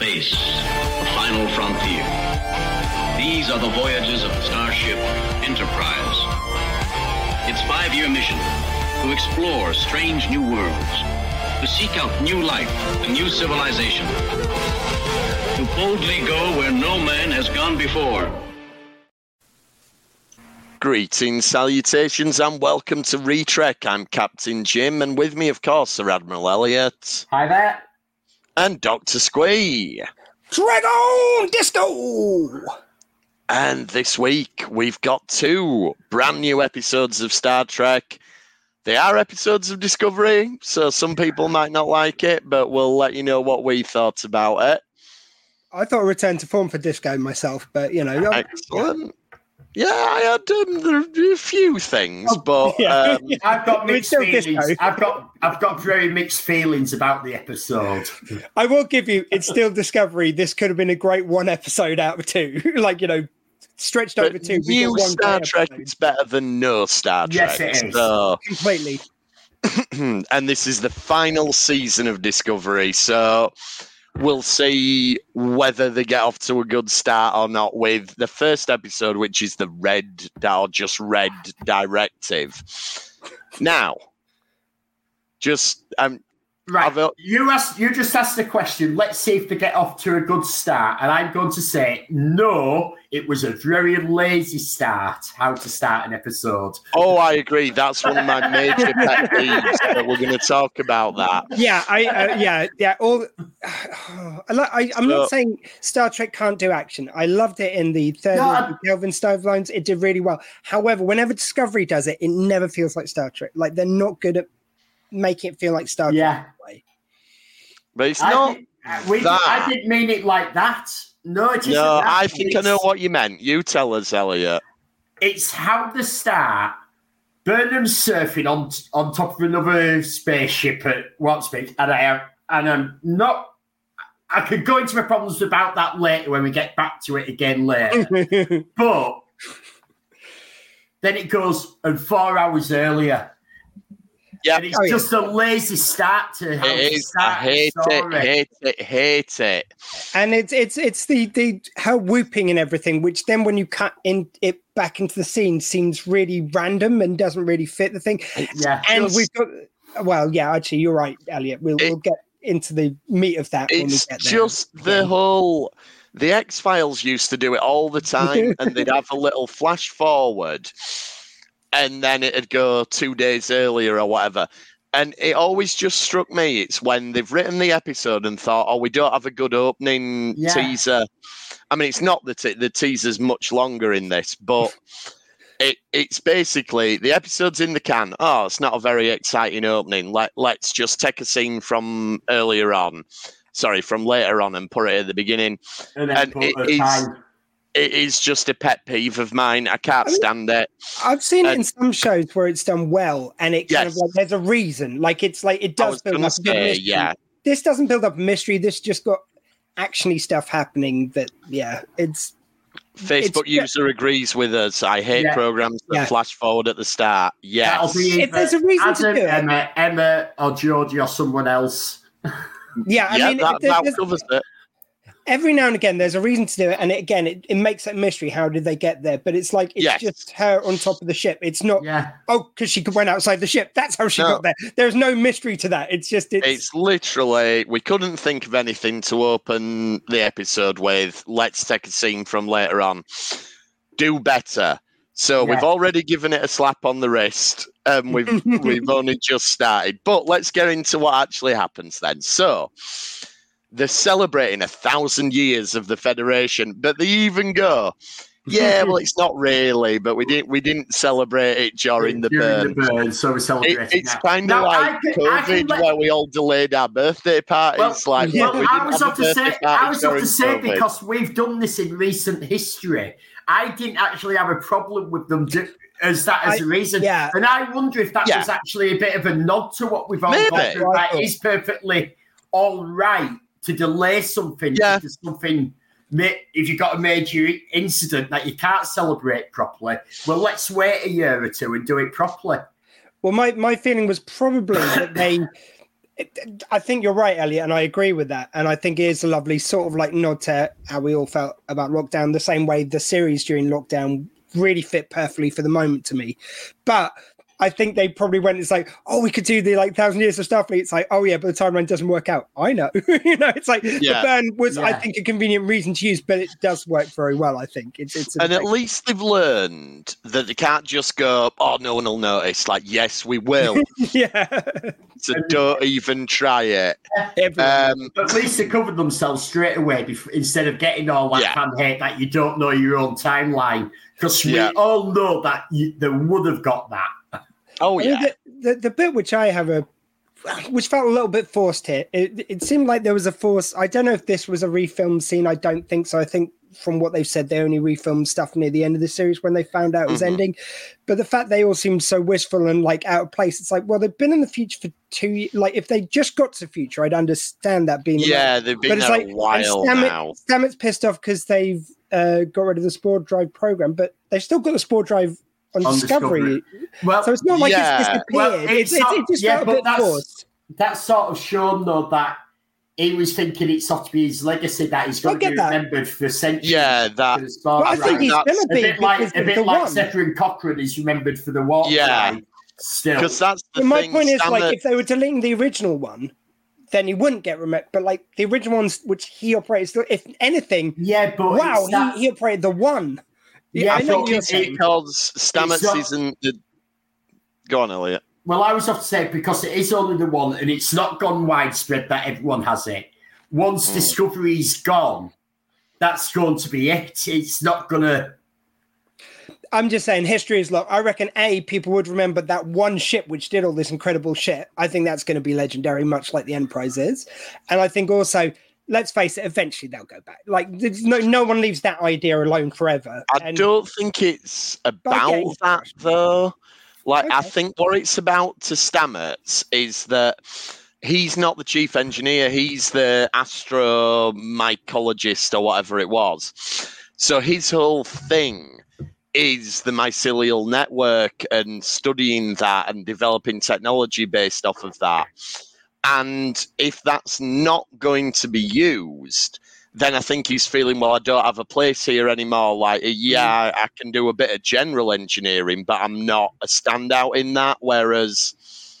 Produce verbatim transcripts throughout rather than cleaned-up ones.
Space, the final frontier. These are the voyages of the starship Enterprise. Its five-year mission, to explore strange new worlds, to seek out new life and new civilization, to boldly go where no man has gone before. Greetings, salutations, and welcome to Retrek. I'm Captain Jim, and with me, of course, Sir Admiral Elliot. Hi there. And Doctor Squee. Dragon Disco! And this week, we've got two brand new episodes of Star Trek. They are episodes of Discovery, so some people might not like it, but we'll let you know what we thought about it. I thought Return to Form for Disco myself, but, you know... Excellent. Yeah, I had um, there are a few things, oh, but yeah. um, I've got mixed feelings. I've got I've got very mixed feelings about the episode. I will give you, it's still Discovery. This could have been a great one episode out of two, like you know, stretched over two. New Star Trek is better than no Star Trek. Yes, it is. So. Completely. And this is the final season of Discovery, so. We'll see whether they get off to a good start or not with the first episode, which is the Red, or just Red Directive. Now, just um, right. A, you asked. You just asked the question. Let's see if they get off to a good start, and I'm going to say no. It was a very lazy start. How to start an episode? Oh, I agree. That's one of my major pet peeves. But we're going to talk about that. Yeah, I uh, yeah yeah. All I, I, I'm so, not saying Star Trek can't do action. I loved it in the third no, Kelvin Stove lines. It did really well. However, whenever Discovery does it, it never feels like Star Trek. Like they're not good at making it feel like Star Trek. Yeah, way. But it's I not. Did, uh, we, that. I didn't mean it like that. No, it isn't. No, that. I think it's, I know what you meant. You tell us, Elliot. It's how the start. Burnham's surfing on on top of another spaceship at Watspeak, and I am, and I'm not. I could go into my problems about that later when we get back to it again later. But then it goes, and four hours earlier. Yeah, and it's oh, just yeah. a lazy start to how it to is. start. I hate story. it, hate it, hate it. And it's it's it's the the her whooping and everything, which then when you cut in it back into the scene seems really random and doesn't really fit the thing. Yeah, and just, we've got well, yeah, actually, you're right, Elliot. We'll, it, we'll get into the meat of that. When we it's get there. just the whole. The X-Files used to do it all the time, and they'd have a little flash forward. And then it'd go two days earlier or whatever. And it always just struck me. It's when they've written the episode and thought, oh, we don't have a good opening yeah. teaser. I mean, it's not that the teaser's much longer in this, but it, it's basically the episode's in the can. Oh, it's not a very exciting opening. Let, let's just take a scene from earlier on. Sorry, from later on and put it at the beginning. And, and it is... Time. It is just a pet peeve of mine. I can't I mean, stand it. I've seen and, it in some shows where it's done well, and it kind yes. of like there's a reason. Like it's like it does build up say, a good mystery. Yeah. This doesn't build up a mystery. This just got actiony stuff happening. That yeah, it's Facebook it's, user yeah. agrees with us. I hate yeah. programs that yeah. flash forward at the start. Yes, if there's a reason Adam, to do it, Emma, Emma or Georgie or someone else. Yeah, I yeah, mean, that, that covers it. Every now and again, there's a reason to do it, and it, again, it, it makes it a mystery. How did they get there? But it's like it's yes. just her on top of the ship. It's not yeah. oh, because she went outside the ship. That's how she no. got there. There's no mystery to that. It's just it's, it's literally we couldn't think of anything to open the episode with. Let's take a scene from later on. Do better. So yeah. we've already given it a slap on the wrist. Um, we've we've only just started, but let's get into what actually happens then. So. They're celebrating a thousand years of the Federation, but they even go, yeah, well, it's not really, but we didn't we didn't celebrate it during the during burn. The burn so we celebrate it. It's kind of like can, COVID, let... where we all delayed our birthday parties. Well, like, yeah, well, we I was have to say, I was up to say COVID. Because we've done this in recent history. I didn't actually have a problem with them. Do- As that as I, a reason, yeah. and I wonder if that yeah. was actually a bit of a nod to what we've all Maybe. gone through. Right, it's perfectly all right to delay something. Yeah. If something, if you've got a major incident that you can't celebrate properly, well, let's wait a year or two and do it properly. Well, my, my feeling was probably that they I think you're right, Elliot, and I agree with that. And I think it is a lovely sort of like nod to how we all felt about lockdown, the same way the series during lockdown really fit perfectly for the moment to me. But I think they probably went, it's like, oh, we could do the like thousand years of Starfleet. It's like, oh yeah, but the timeline doesn't work out. I know. you know, it's like yeah. the burn was, yeah. I think, a convenient reason to use, but it does work very well, I think. It's, it's And at least they've learned that they can't just go, oh, no one will notice. Like, yes, we will. yeah. So don't even try it. Um, at least they covered themselves straight away before, instead of getting all that yeah. fan hate that you don't know your own timeline. Because we yeah. all know that you, they would have got that. Oh, yeah. The, the, the bit which I have a, which felt a little bit forced here, it, it seemed like there was a force. I don't know if this was a refilmed scene. I don't think so. I think from what they've said, they only refilmed stuff near the end of the series when they found out it was mm-hmm. ending. But the fact they all seemed so wistful and like out of place, it's like, well, they've been in the future for two years. Like, if they just got to the future, I'd understand that being. Yeah, they've been there like, a while Stamets, now. Stamets pissed off because they've uh, got rid of the Spore Drive program, but they've still got the Spore Drive on, on Discovery. Discovery. Well, so it's not like yeah. it's disappeared. Well, it's, it's, it's, it just yeah, felt a bit that's, forced. That's sort of shown, though, that he was thinking it's ought to be his legacy that he's going to be that. remembered for centuries. Yeah, that. Well, I think he's going to be. A bit like, a bit like Zefram Cochrane is remembered for the water. Yeah. Ride still. Because that's the my thing. point is, Stamets... like, if they were deleting the original one, then he wouldn't get remembered. But, like, the original ones which he operates, if anything, yeah, but wow, that... he, he operated the one. Yeah, I, I know it's because Stamets not... isn't the. Go on, Elliot. Well, I was off to say because it is only the one, and it's not gone widespread that everyone has it. Once mm. Discovery's gone, that's going to be it. It's not going to. I'm just saying, history is long. I reckon, A, people would remember that one ship which did all this incredible shit. I think that's going to be legendary, much like the Enterprise is. And I think also, let's face it, eventually they'll go back. Like, no, no one leaves that idea alone forever. I and, don't think it's about that, though. Like, okay. I think what it's about to Stamets is that he's not the chief engineer. He's the astromycologist or whatever it was. So his whole thing is the mycelial network and studying that and developing technology based off of that. And if that's not going to be used, then I think he's feeling, well, I don't have a place here anymore. Like, yeah, I can do a bit of general engineering, but I'm not a standout in that. Whereas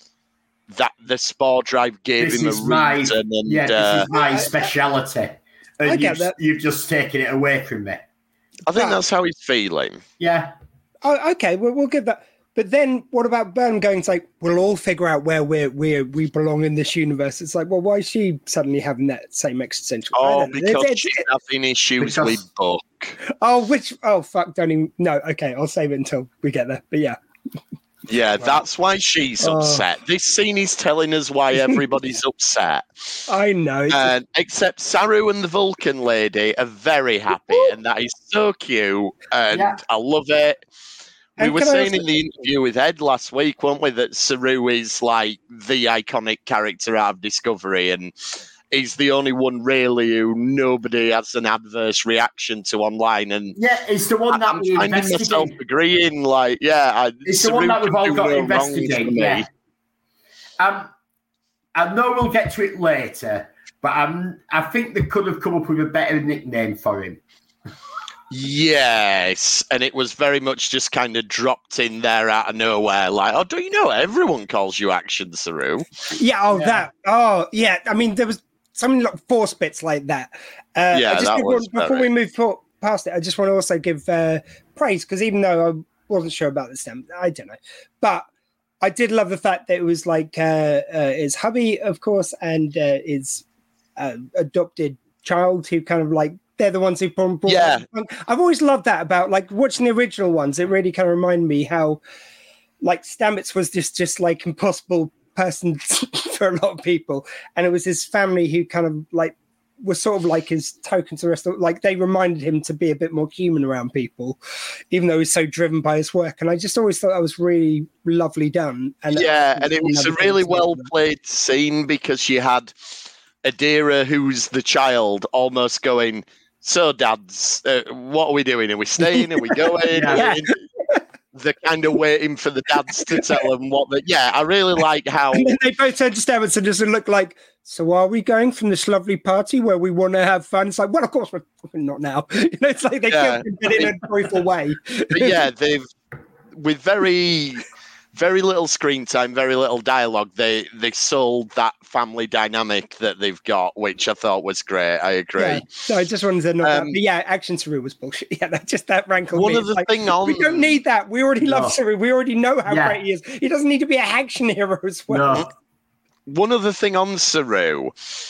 that the Spore Drive gave this him a my, reason. And, yeah, this uh, is my speciality. And I get you've, that. you've just taken it away from me. I think that's how he's feeling. Yeah. Oh, okay, well, we'll give that. But then what about Burnham going to like, we'll all figure out where we're, we're, we belong in this universe? It's like, well, why is she suddenly having that same existential? Oh, because it's, she's it's, having issues because... with Book. Oh, which, oh, fuck, don't even, no, okay, I'll save it until we get there. But yeah. Yeah, that's why she's oh. upset. This scene is telling us why everybody's upset. I know. And, a... Except Saru and the Vulcan lady are very happy, and that is so cute, and yeah. I love it. We and were saying also... in the interview with Ed last week, weren't we, that Saru is like the iconic character out of Discovery, and he's the only one really who nobody has an adverse reaction to online. And yeah, it's the one that I'm we finding myself agreeing. Like, yeah, I, it's Saru the one that we've all got to no investigate. Yeah. Um, I know we'll get to it later, but I'm, I think they could have come up with a better nickname for him. Yes, and it was very much just kind of dropped in there out of nowhere. Like, oh, don't you know everyone calls you Action Saru? Yeah, oh, yeah. that. Oh, yeah. I mean, there was something like force bits like that. Uh, yeah, just that before, was before we move past it, I just want to also give uh, praise, because even though I wasn't sure about the stem, I don't know, but I did love the fact that it was like uh, uh, his hubby, of course, and uh, his uh, adopted child, who kind of like, they're the ones who brought yeah. I've always loved that about like watching the original ones. It really kind of reminded me how like Stamets was just just like impossible person for a lot of people, and it was his family who kind of like was sort of like his token to the rest of, like they reminded him to be a bit more human around people, even though he's so driven by his work. And I just always thought that was really lovely done. And yeah, and it was a really well played scene, because you had Adira, who's the child, almost going, so, dads, uh, what are we doing? Are we staying? Are we going? yeah. Are we they're kind of waiting for the dads to tell them what they. Yeah, I really like how. And then they both turn to Stamets and just look like, so are we going from this lovely party where we want to have fun? It's like, well, of course, we're not now. You know, it's like they Yeah. feel it in a joyful way. But yeah, they've with very, very little screen time, very little dialogue. They they sold that family dynamic that they've got, which I thought was great. I agree. Yeah. So I just wanted to know Um, that. But yeah, action Saru was bullshit. Yeah, that just that rankled One me. of the It's like, thing on we don't need that. We already love No. Saru. We already know how Yeah. great he is. He doesn't need to be an action hero as well. No. one other thing on Saru.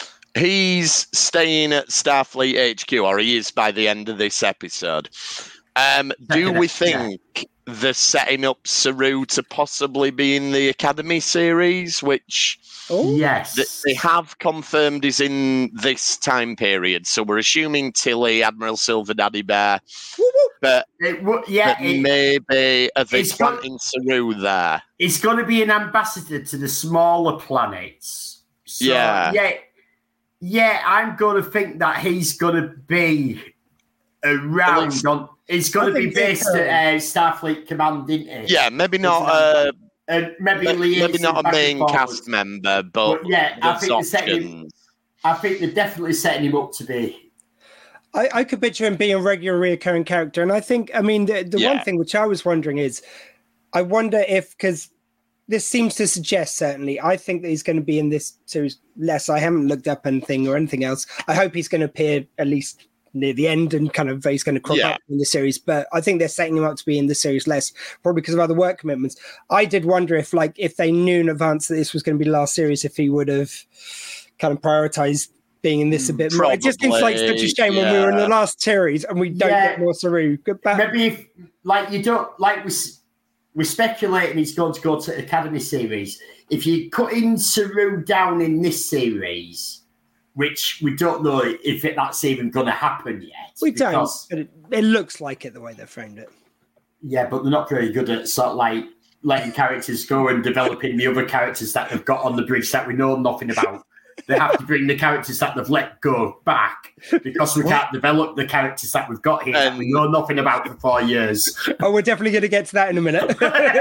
He's staying at Starfleet H Q, or he is by the end of this episode. Um, do we think they're setting up Saru to possibly be in the Academy series, which Oh, Yes. th- they have confirmed is in this time period? So we're assuming Tilly, Admiral Silver, Daddy Bear, woo, woo. but, It, wo- yeah, but it- maybe are they it's got- planting Saru there? it's going to be an ambassador to the smaller planets. So, Yeah. yeah, yeah. I'm going to think that he's going to be around. least- On, it's going I to be think based so. at uh, Starfleet Command, isn't it? Yeah, maybe not. an Uh, and maybe maybe liaising not a back and main forwards. cast member, but But yeah, I there's think they're setting him- options. I think they're definitely setting him up to be. I, I could picture him being a regular reoccurring character. And I think, I mean, the, the Yeah. one thing which I was wondering is, I wonder if, because this seems to suggest, certainly, I think that he's going to be in this series less. I haven't looked up anything or anything else. I hope he's going to appear at least near the end and kind of he's going to crop Yeah. up in the series. But I think they're setting him up to be in the series less, probably because of other work commitments. I did wonder if, like, if they knew in advance that this was going to be the last series, if he would have kind of prioritized being in this a bit more. It just seems like such a shame when we were in the yeah. last series and we don't Yeah. get more Saru. But Maybe if, like, you don't, like, we, s- we're speculating he's going to go to Academy series. If you're cutting Saru down in this series, which we don't know if it, that's even going to happen yet. we don't, because- but it, it looks like it the way they framed it. Yeah, but they're not very good at sort of like letting characters go and developing the other characters that they've got on the bridge that we know nothing about. They have to bring the characters that they've let go back because we can't develop the characters that we've got here that we know nothing about for four years. Oh, we're definitely going to get to that in a minute.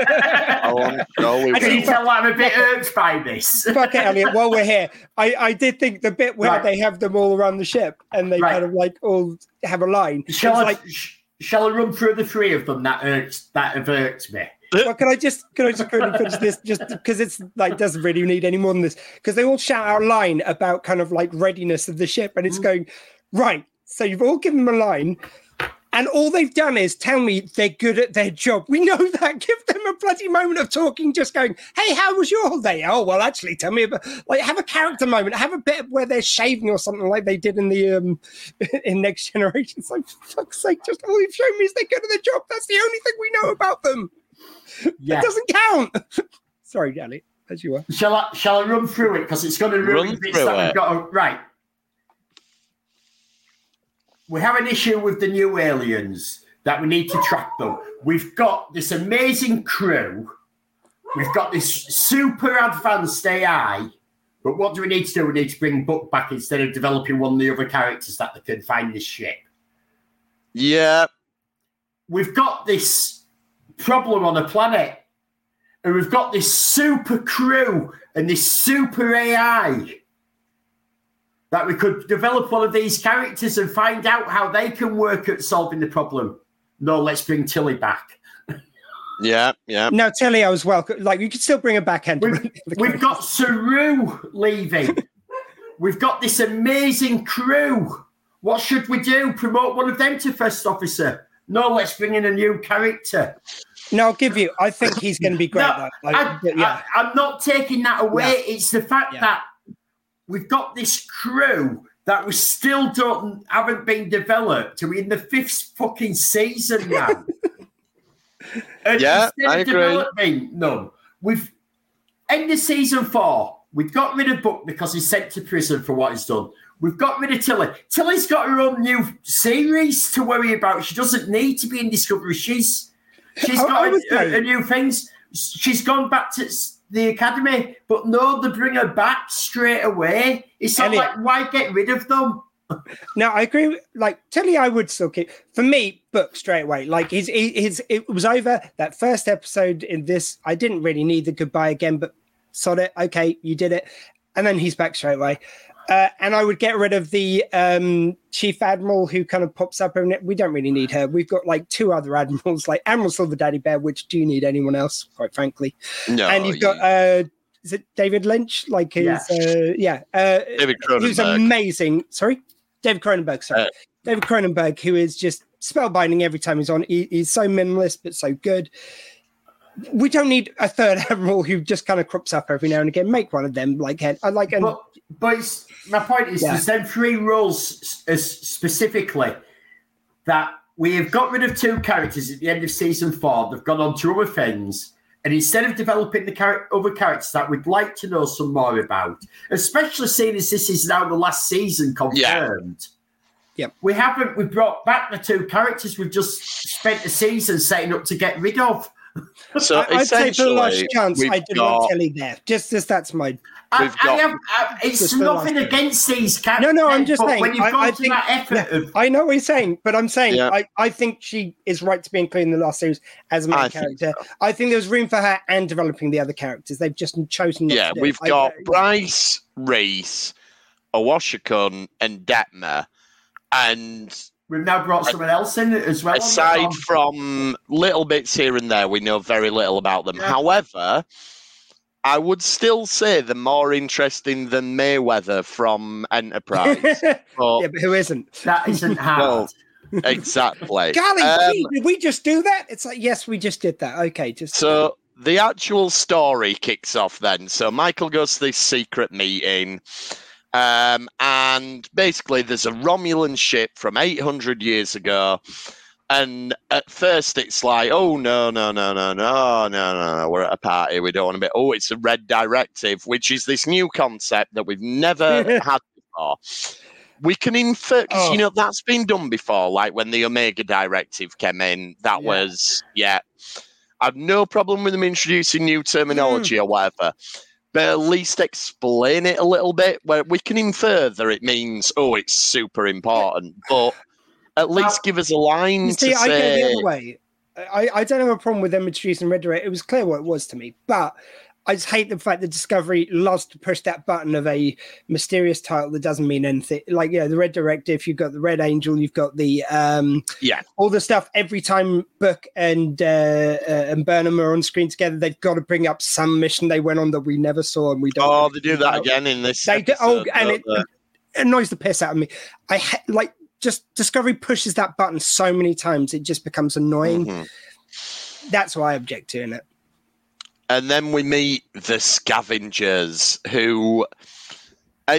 Oh, I'm sure we I can will. you tell that I'm a bit irked by this? Fuck it, Elliot. While we're here, I, I did think the bit where Right. they have them all around the ship and they Right. kind of like all have a line. Shall It's I, like, sh- shall I run through the three of them that irked, that have irked me? well, can I just can I just quickly finish this just because it's like doesn't really need any more than this because they all shout out a line about kind of like readiness of the ship and it's going right. So you've all given them a line. And all they've done is tell me they're good at their job. We know that. Give them a bloody moment of talking, just going, hey, how was your holiday? Oh, well, actually, tell me about, like, have a character moment. Have a bit where they're shaving or something like they did in the, um, in Next Generation. It's like, for fuck's sake, just all you've shown me is they're good at their job. That's the only thing we know about them. Yeah. It doesn't count. Sorry, Ellie, as you were. Shall I, shall I run through it? Because it's going to ruin Run the bits through that it. we've got. To, right. We have an issue with the new aliens that we need to track them. We've got this amazing crew. We've got this super advanced A I. But what do we need to do? We need to bring Buck back instead of developing one of the other characters that they can find this ship. Yeah, We've got this problem on a planet. And we've got this super crew and this super A I that we could develop one of these characters and find out how they can work at solving the problem. No, let's bring Tilly back. yeah, yeah. Now, Tilly, I was welcome. Like, you could still bring her back. And We've, we've got Saru leaving. We've got this amazing crew. What should we do? Promote one of them to first officer? No, let's bring in a new character. No, I'll give you. I think he's going to be great. No, though. Like, I, but yeah. I, I'm not taking that away. Yeah. It's the fact Yeah. that we've got this crew that we still don't haven't been developed. We're in the fifth fucking season now. And Yeah, instead I of agree. developing none, we've ended season four. We got rid of Buck because he's sent to prison for what he's done. We've got rid of Tilly. Tilly's got her own new series to worry about. She doesn't need to be in Discovery. She's she's I- got I a, was a, like- a new things. She's gone back to s- the academy, but no, they bring her back straight away. It's not Elliot. like, why get rid of them? No, I agree. With, like, Tilly, I would still keep. For me, book straight away. Like, his, his, it was over. That first episode in this, I didn't really need the goodbye again, but sod it. Okay, you did it. And then he's back straight away. Uh, and I would get rid of the um, chief admiral who kind of pops up. And we don't really need her. We've got like two other admirals, like Admiral Silver Daddy Bear, which do you need anyone else, quite frankly? No. And you've got, uh, is it David Lynch? Like his, yeah, uh, yeah uh, David Cronenberg. Who's amazing. Sorry? David Cronenberg, sorry. Uh, David Cronenberg, who is just spellbinding every time he's on. He, he's so minimalist, but so good. We don't need a third admiral who just kind of crops up every now and again. Make one of them like head. I like. And, but but it's, my point is, yeah. there's them three roles uh, specifically that we have got rid of two characters at the end of season four. They've gone on to other things, and instead of developing the char- other characters that we'd like to know some more about, especially seeing as this is now the last season confirmed. Yeah. Yep. We haven't. We brought back the two characters we've just spent the season setting up to get rid of. So I, I'd say for the last chance, I did got, want Kelly there. Just as that's my. I, got, I have, I, it's nothing against these characters. No, no, I'm just saying. When you've I, gone I to think, that effort yeah, of, I know what he's saying, but I'm saying yeah. I, I think she is right to be included in the last series as a main I character. So. I think there's room for her and developing the other characters. They've just chosen. Not yeah, to do we've it. got I, Bryce, Reese, Owashikun, and Detmer, and. We've now brought someone else in as well. Aside from little bits here and there, we know very little about them. Yeah. However, I would still say they're more interesting than Mayweather from Enterprise. But, yeah, but who isn't? That isn't hard. Well, exactly. Golly, um, gee, did we just do that? It's like, yes, we just did that. Okay, just so the actual story kicks off then. So Michael goes to this secret meeting. Um, and basically there's a Romulan ship from eight hundred years ago, and at first it's like, oh, no, no, no, no, no, no, no, no, we're at a party, we don't want to be, oh, it's a Red Directive, which is this new concept that we've never had before. We can infer, because, oh. you know, that's been done before, like when the Omega Directive came in, that yeah. was, yeah, I've no problem with them introducing new terminology mm. or whatever. But at least explain it a little bit, where we can infer that it means, oh, it's super important. But at least now, give us a line you see, to I say... go the other way. I, I don't have a problem with them introducing Red Directive. It was clear what it was to me. But I just hate the fact that Discovery loves to push that button of a mysterious title that doesn't mean anything. Like, yeah, the Red Directive, you've got the Red Angel, you've got the um, yeah, all the stuff. Every time Book and uh, uh, and Burnham are on screen together, they've got to bring up some mission they went on that we never saw and we don't. Oh, they do that about. again in this. They do, episode, oh, and it, it annoys the piss out of me. I ha- like just Discovery pushes that button so many times it just becomes annoying. Mm-hmm. That's why I object to it. And then we meet the Scavengers, who uh,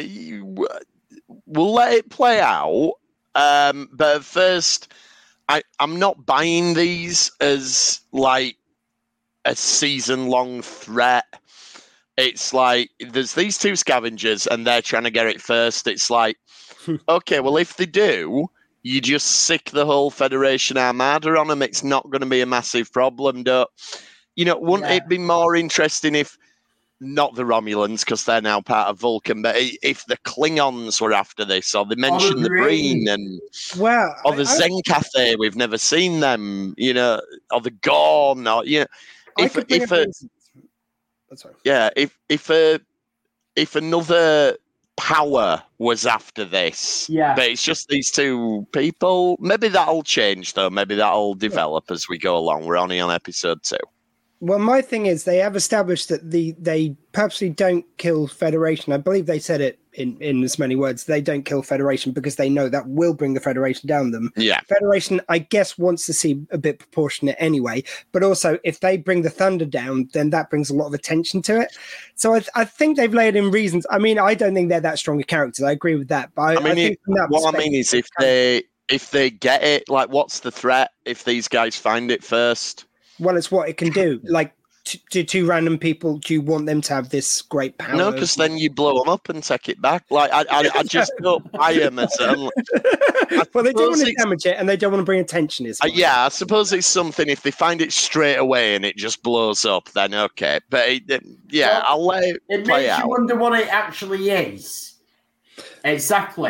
we'll let it play out. Um, but at first, I, I'm not buying these as like a season-long threat. It's like there's these two Scavengers, and they're trying to get it first. It's like, okay, well, if they do, you just sick the whole Federation Armada on them. It's not going to be a massive problem, don't. You know, wouldn't yeah. it be more interesting if not the Romulans, because they're now part of Vulcan, but if the Klingons were after this, or they mentioned oh, the Breen, and well, or the I, Zenkathe, we've never seen them, you know, or the Gorn, or you know, if if a, That's right. yeah, if if a if another power was after this, yeah, but it's just these two people. Maybe that'll change, though. Maybe that'll develop yeah. as we go along. We're only on episode two. Well, my thing is they have established that the they purposely don't kill Federation. I believe they said it in, in as many words. They don't kill Federation because they know that will bring the Federation down them. Yeah. Federation, I guess, wants to see a bit proportionate anyway. But also, if they bring the Thunder down, then that brings a lot of attention to it. So I, th- I think they've laid in reasons. I mean, I don't think they're that strong a characters. I agree with that. But I, I mean, I think it, what I mean is if they if they get it, like, what's the threat if these guys find it first? Well, it's what it can do. Like, to, to two random people, do you want them to have this great power? No, because then you blow them up and take it back. Like, I, I, I just don't buy them as a... Well, they don't want to damage it, and they don't want to bring attention. Is uh, yeah, I suppose it's something, if they find it straight away and it just blows up, then okay. But, it, it, yeah, well, I'll let it, it play makes out. You wonder what it actually is. Exactly.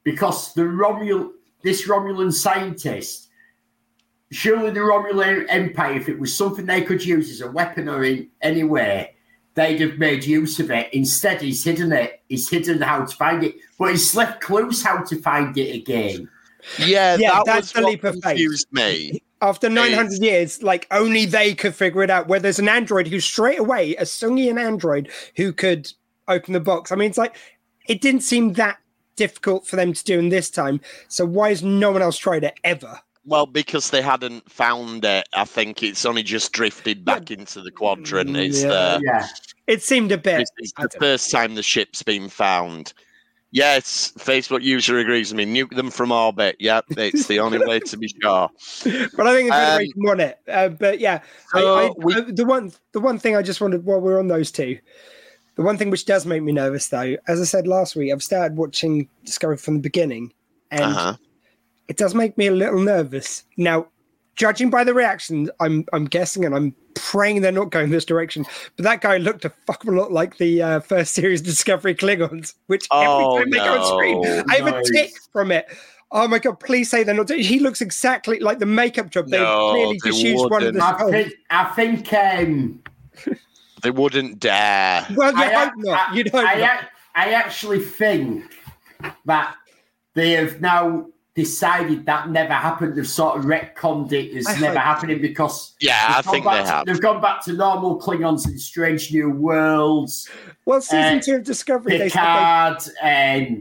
because the Romul this Romulan scientist, surely the Romulan Empire, if it was something they could use as a weapon or in any way, they'd have made use of it. Instead, he's hidden it. He's hidden how to find it, but he's left clues how to find it again. Yeah, yeah, that that's was the leap what of confused faith. me. After nine hundred years, like only they could figure it out. Where there's an android who straight away, a Sungian android who could open the box. I mean, it's like it didn't seem that difficult for them to do in this time. So why has no one else tried it ever? Well, because they hadn't found it. I think it's only just drifted back into the quadrant. It's yeah, the Yeah, it seemed a bit. it's, it's the first time the ship's been found. Yes, Facebook user agrees with me. Nuke them from orbit. Yep, it's the only way to be sure. But I think it's Um, Federation won it. Uh, but yeah, so I, I, we- I, the one the one thing I just wanted while we're on those two, the one thing which does make me nervous though, as I said last week, I've started watching Discovery from the beginning, and Uh-huh. it does make me a little nervous. Now, judging by the reactions, I'm I'm guessing and I'm praying they're not going this direction. But that guy looked a fuck of a lot like the uh, first series Discovery Klingons, which Oh, every time they go on screen, no. I have a Nice. tick from it. Oh my god! Please say they're not. doing He looks exactly like the makeup job. They No, clearly they just used one of the. I think. I think. Um, They wouldn't dare. Well, you I, hope not. I, You'd hope I, not. ac- I actually think that they have now decided that never happened. They've sort of retconned it as I never hope- happening because Yeah, I they've gone think back they to- have. They've gone back to normal Klingons in Strange New Worlds, Well, season uh, two of Discovery, they said Picard, and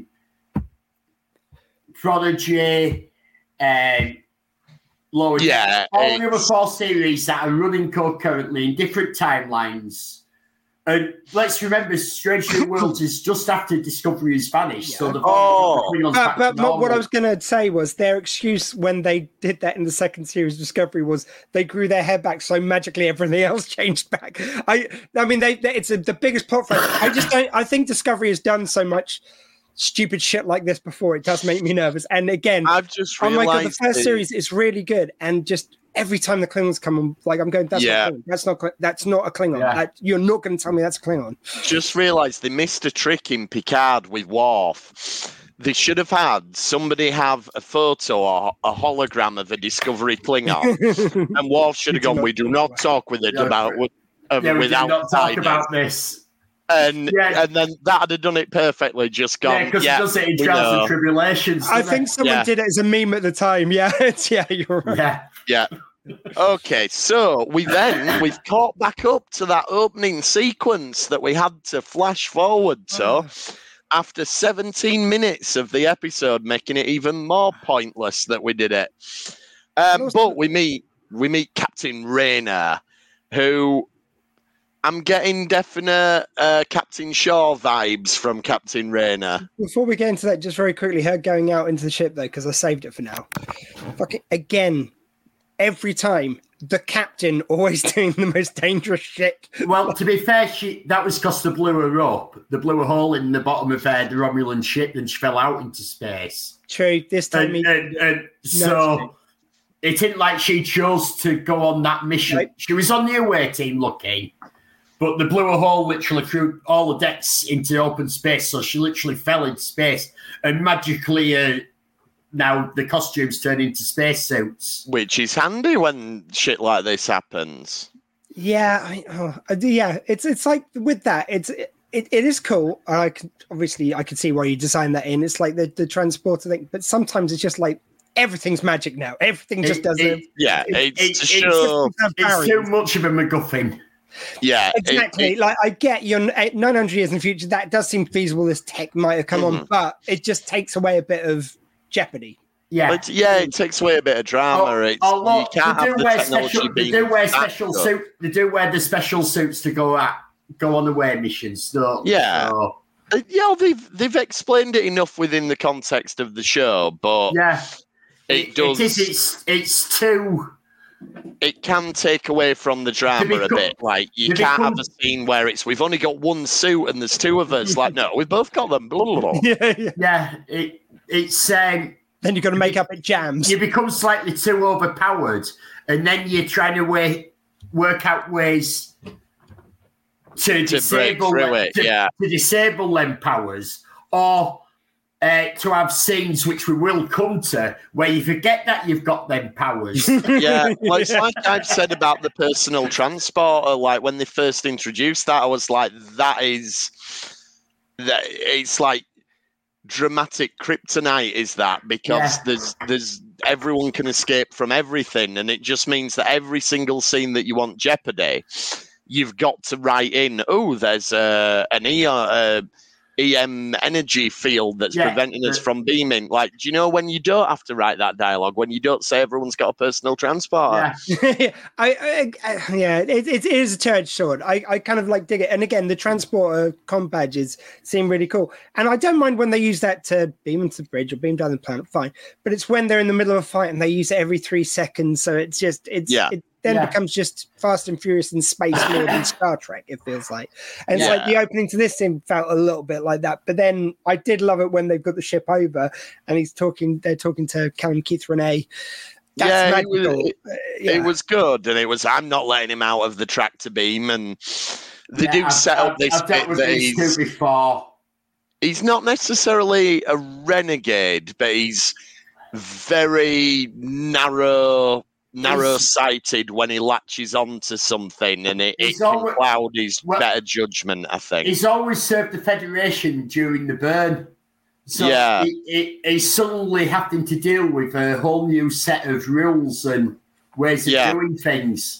Prodigy, and Lower Yeah, all the other it's- four series that are running concurrently in different timelines. And let's remember, Strange New Worlds is just after Discovery has vanished. So the Oh. Klingons But, back but to what, what I normal. was going to say was their excuse when they did that in the second series Discovery was they grew their hair back so magically everything else changed back. I I mean they, they it's a, the biggest plot thread. I just don't I think Discovery has done so much stupid shit like this before. It does make me nervous. And again, I've just oh realized. my god, the first that- series is really good, and just every time the Klingons come on, like I'm going, that's Yeah. not Klingon. that's not Kling- that's not a Klingon. Yeah. That- you're not going to tell me that's a Klingon. Just realised they missed a trick in Picard with Worf. They should have had somebody have a photo or a hologram of a Discovery Klingon, and Worf should have gone. We do not talk with it Yeah. about uh, Yeah, we did without not talk signing." about this. And Yeah. and then that'd have done it perfectly. Just Yeah, gone. because Yeah, it does it in we Trials know. and Tribulations. I doesn't think it? someone Yeah. did it as a meme at the time. Yeah, it's, yeah, you're right. Yeah. Yeah. Okay, so we then we've caught back up to that opening sequence that we had to flash forward to after seventeen minutes of the episode, making it even more pointless that we did it. Um, also- but we meet we meet Captain Rayner, who I'm getting definite uh, Captain Shaw vibes from Captain Rayner. Before we get into that, just very quickly, her going out into the ship though, because I saved it for now. Fucking again, every time the captain always doing the most dangerous shit. Well, to be fair, she that was because they blew her up. They blew a hole in the bottom of uh, the Romulan ship and she fell out into space. True, this time And, he, and, and true. so it isn't like she chose to go on that mission. Right. She was on the away team looking, but they blew a hole literally through all the decks into open space. So she literally fell into space and magically uh, now the costumes turn into spacesuits. Which is handy when shit like this happens. yeah, I, oh, I do- yeah. It's it's like with that, it's it, it is cool. I can obviously I can see why you designed that in. It's like the the transporter thing, but sometimes it's just like everything's magic now. Everything just It- does it- it. Yeah, It- it's it- to it's show. It's too much of a MacGuffin. Yeah, it- Exactly. it- like I get you're nine hundred years in the future. That does seem feasible. This tech might have come on, Mhm. but it just takes away a bit of jeopardy. Yeah. But yeah, it takes away a bit of drama. It's, although you can't they do have the wear technology special, they being do wear that special good. suit. They do wear the special suits to go at go on away missions. So, Yeah. so, Uh, Yeah, they've they've explained it enough within the context of the show, but yeah. it, does. It is. It's it's too. It can take away from the drama a become- bit. Like you they can't become- have a scene where it's we've only got one suit and there's two of us. Like no, we've both got them. Blah, blah, blah. yeah, yeah. Yeah. It it's um. Then you've got to make up it jams. You become slightly too overpowered, and then you're trying to way, work out ways to, To break disable through them- it, to, yeah. to disable them powers, or uh, to have scenes, which we will come to, where you forget that you've got them powers. Yeah, well, it's like I've said about the personal transporter. Like when they first introduced that, I was like, that is, that it's like dramatic kryptonite, is that, because Yeah. there's there's everyone can escape from everything, and it just means that every single scene that you want jeopardy, you've got to write in, oh, there's a an E R, uh, E M energy field that's Yeah, preventing us the- from beaming. Like, do you know when you don't have to write that dialogue, when you don't say everyone's got a personal transporter? Yeah. I, I, I yeah, it, it is a two-edged sword. I, I kind of like dig it. And again, the transporter comm badges seem really cool. And I don't mind when they use that to beam into the bridge or beam down the planet, fine. But it's when they're in the middle of a fight and they use it every three seconds. So it's just, it's, Yeah. it then Yeah. becomes just Fast and Furious in space more than Star Trek, it feels like. And it's Yeah. like the opening to this scene felt a little bit like that. But then I did love it when they've got the ship over and he's talking, they're talking to Callum Keith Renee. That's Yeah, it was- magical. Uh, yeah. It was good, and it was, I'm not letting him out of the tractor beam, and they Yeah, do I've- set up I've- this I've dealt bit with that these two he's, before. he's not necessarily a renegade, but he's very narrow, narrow-sighted when he latches onto something, and it, it He's can alwa- cloud his well, better judgment, I think. He's always served the Federation during the burn. So Yeah. he, he, he's suddenly having to deal with a whole new set of rules and ways of Yeah. doing things.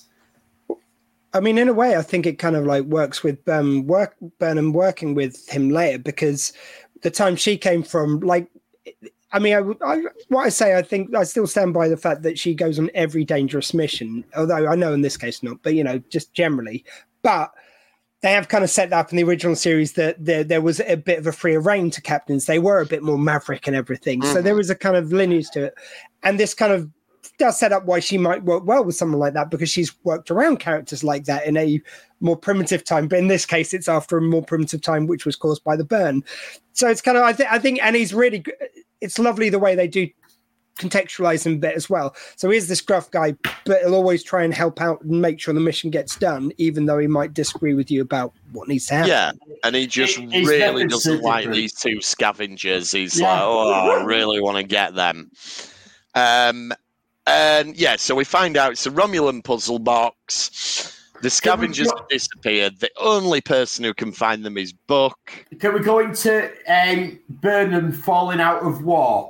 I mean, in a way, I think it kind of like works with um, work Burnham working with him later, because the time she came from, like, I mean, I, I, what I say, I think I still stand by the fact that she goes on every dangerous mission, although I know in this case not, but, you know, just generally. But they have kind of set that up in the original series that there, there was a bit of a freer reign to captains. They were a bit more maverick and everything. So Mhm. there was a kind of lineage to it. And this kind of does set up why she might work well with someone like that, because she's worked around characters like that in a more primitive time. But in this case, it's after a more primitive time, which was caused by the burn. So it's kind of, I, th- I think, and he's really, g- it's lovely the way they do contextualize him a bit as well. So he's this gruff guy, but he'll always try and help out and make sure the mission gets done, even though he might disagree with you about what needs to happen. Yeah, and he just He- he's really very doesn't like specific. these two scavengers. He's Yeah. like, oh, I really want to get them. Um, and yeah, so we find out it's a Romulan puzzle box. The scavengers what- have disappeared. The only person who can find them is Buck. Can we go into um, Burnham falling out of warp?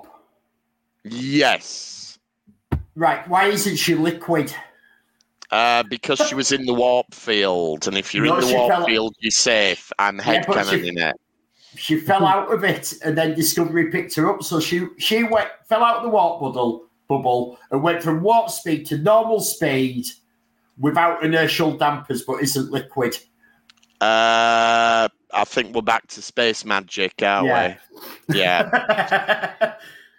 Yes, Right, why isn't she liquid? uh, because she was in the warp field, and if you're No, in the she warp fell- field, you're safe. I'm Yeah, but she- headcanoning it. She fell out of it, and then Discovery picked her up. So she she went fell out of the warp bubble, bubble and went from warp speed to normal speed without inertial dampers, but isn't liquid. Uh, I think we're back to space magic, aren't Yeah. we? Yeah.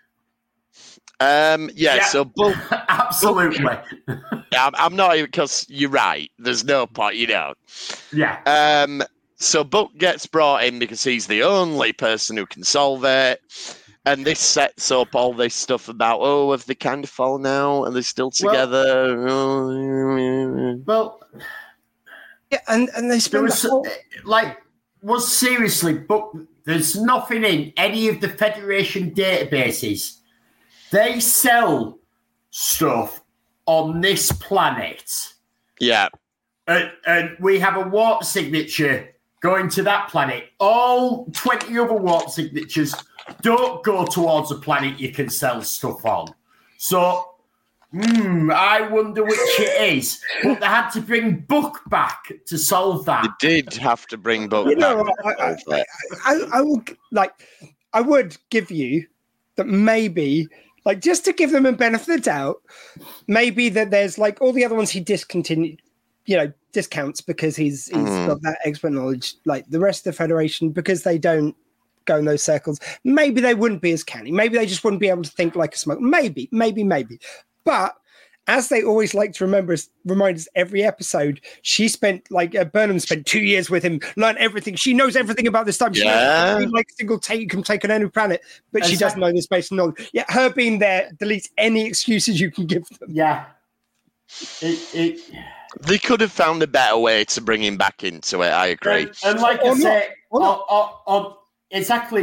Um, yeah, Yeah. so Buck, Absolutely. I'm, I'm not even, because you're right. There's no point, you know. Yeah. Um, so Buck gets brought in because he's the only person who can solve it. And this sets up all this stuff about, oh, have they kind of fallen out? Are they still together? Well, well Yeah, and, and they there spend was the whole, like was seriously, but there's nothing in any of the Federation databases. They sell stuff on this planet, yeah, and, and we have a warp signature going to that planet. All twenty other warp signatures don't go towards a planet you can sell stuff on. So, hmm, I wonder which it is. But they had to bring Buck back to solve that. they did have to bring Buck You know, back. I- I- over it. I, I will like, I would give you that maybe, like, just to give them a benefit of the doubt, maybe that there's like all the other ones he discontinued, you know, discounts because he's he's Mm. got that expert knowledge. Like the rest of the Federation, because they don't go in those circles, maybe they wouldn't be as canny. Maybe they just wouldn't be able to think like a smoke. Maybe, maybe, maybe. But as they always like to remember us, remind us every episode, she spent like uh, Burnham spent two years with him, learned everything. She knows everything about this time. She Yeah. knows every, like single take you can take on any planet, but she Exactly. doesn't know this basic knowledge. Yeah, her being there deletes any excuses you can give them. Yeah. It, it, They could have found a better way to bring him back into it. I agree. and, and like Or I not. say, Or not. or, or, or exactly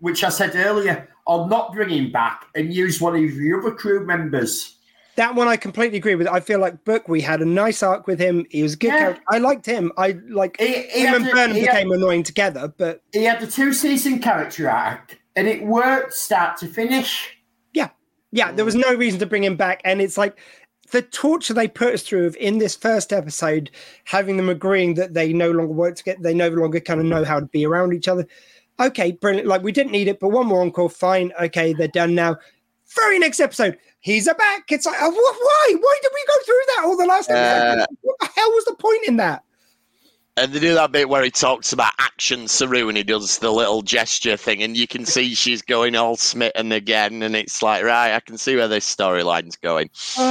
which I said earlier, on not bringing back and use one of the other crew members. That one I completely agree with. I feel like Book, we had a nice arc with him. He was a good yeah. character. I liked him. I like he, he him and Burnham became had, annoying together, but he had the two season character arc and it worked start to finish. Yeah. Yeah. There was no reason to bring him back. And it's like the torture they put us through of in this first episode, having them agreeing that they no longer work together, they no longer kind of know how to be around each other. Okay, brilliant. Like we didn't need it, but one more encore, fine. Okay, they're done now. Very next episode. He's a back. It's like, oh, why? Why did we go through that all the last time? Uh, what the hell was the point in that? And they do that bit where he talks about action Saru and he does the little gesture thing and you can see she's going all smitten again and it's like, right, I can see where this storyline's going.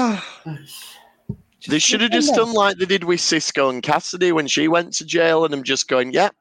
They should have just done like they did with Cisco and Cassidy when she went to jail and I'm just going, yeah,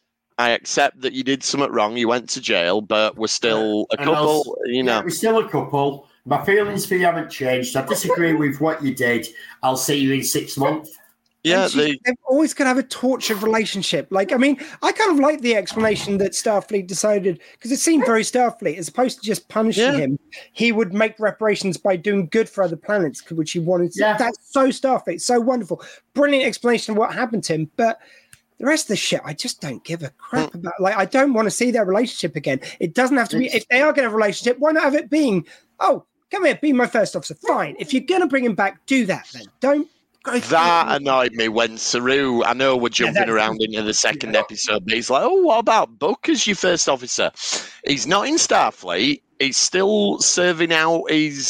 I accept that you did something wrong. You went to jail, but we're still a couple, you know. Yeah, we're still a couple. My feelings for you haven't changed. I disagree with what you did. I'll see you in six months. Yeah, she, they, they've always got to have a tortured relationship. Like, I mean, I kind of like the explanation that Starfleet decided, because it seemed very Starfleet, as opposed to just punishing yeah. him, he would make reparations by doing good for other planets, which he wanted to. Yeah. That's so Starfleet, so wonderful. Brilliant explanation of what happened to him. But the rest of the shit, I just don't give a crap about. Like, I don't want to see their relationship again. It doesn't have to be, if they are going to have a relationship, why not have it being, oh, come here, be my first officer. Fine. If you're going to bring him back, do that then. Don't go through that it. Annoyed me when Saru, I know we're jumping yeah, around into the second episode, but he's like, oh, what about Book as your first officer? He's not in Starfleet. He's still serving out his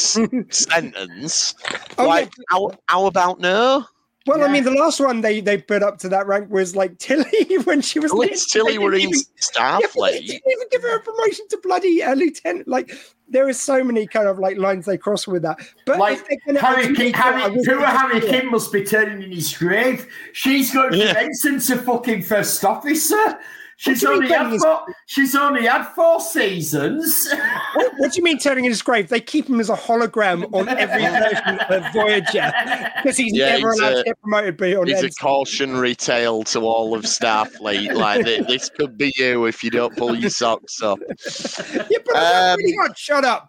sentence. Oh, like, yeah. how, how about no? Well, yeah. I mean, the last one they, they put up to that rank was like Tilly when she was. Well, Tilly were in Starfleet. Yeah, they didn't even give her a promotion to bloody uh, lieutenant. Like, there are so many kind of like lines they cross with that. But like Harry, Kim, Harry poor Harry Kim must be turning in his grave. She's going to yeah. Benson to fucking first officer. She's only had four, she's only had four seasons. What, what do you mean turning in his grave? They keep him as a hologram on every version of Voyager because he's yeah, never he's allowed a, to get promoted. Beyond he's Edison. a cautionary tale to all of Starfleet. Like this could be you if you don't pull your socks up. Yeah, but um, really hard. Shut up.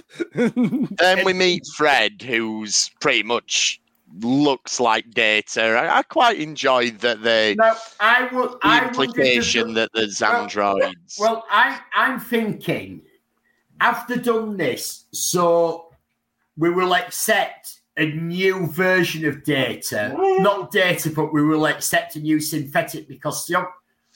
Then we meet Fred, who's pretty much looks like Data. I, I quite enjoyed that they no, I will, the I implication that there's androids. Well, well, I, I'm thinking after done this, so we will accept a new version of Data, not Data, but we will accept a new synthetic because you know,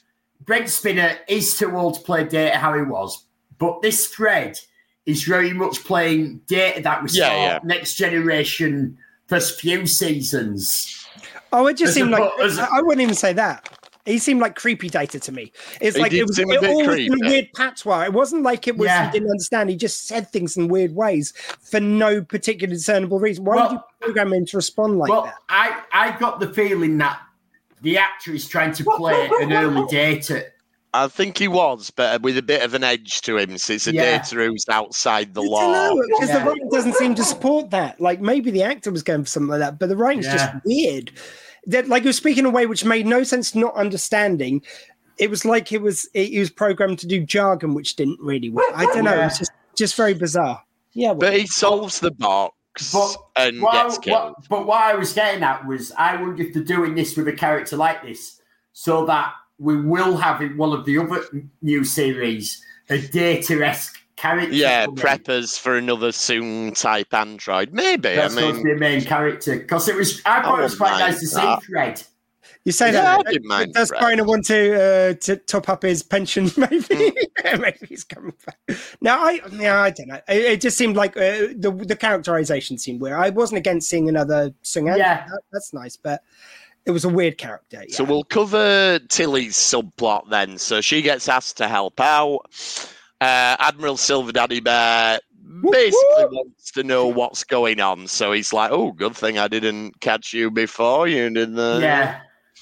Brent Spinner is too old to play Data how he was, but this thread is very much playing Data that we yeah, saw yeah. Next Generation. First few seasons. Oh, it just as seemed a, like as a, I wouldn't even say that. He seemed like creepy Data to me. It's like it was it all in a weird patois. It wasn't like it was yeah. he didn't understand. He just said things in weird ways for no particular discernible reason. Why well, would you program him to respond like well, that? I, I got the feeling that the actor is trying to play an early Data. I think he was, but with a bit of an edge to him, since the yeah. Data who's outside the I law. Because yeah. the writing doesn't seem to support that. Like maybe the actor was going for something like that, but the writing's yeah. just weird. That like he was speaking in a way which made no sense, not understanding. It was like it was it, he was programmed to do jargon, which didn't really work. I don't know. Yeah. It was just just very bizarre. Yeah, but he solves the box but and what gets I, killed. What, but what I was getting at was, I wonder if they're doing this with a character like this, so that we will have in one of the other new series a Data-esque character. Yeah, preppers for another soon type android. Maybe. That's I mean, supposed to be a main character because it was. I thought I it was quite nice to that. see Fred. You say yeah, that? I didn't mind does Spiner want to uh, to top up his pension? Maybe, mm. maybe he's coming back. No, I, no, I don't know. It, it just seemed like uh, the the characterization seemed weird. I wasn't against seeing another singer. Yeah, that, that's nice, but. It was a weird character. Yeah. So we'll cover Tilly's subplot then. So she gets asked to help out. Uh, Admiral Silver Daddy Bear basically Woo-hoo! wants to know what's going on. So he's like, oh, good thing I didn't catch you before you did that. Yeah.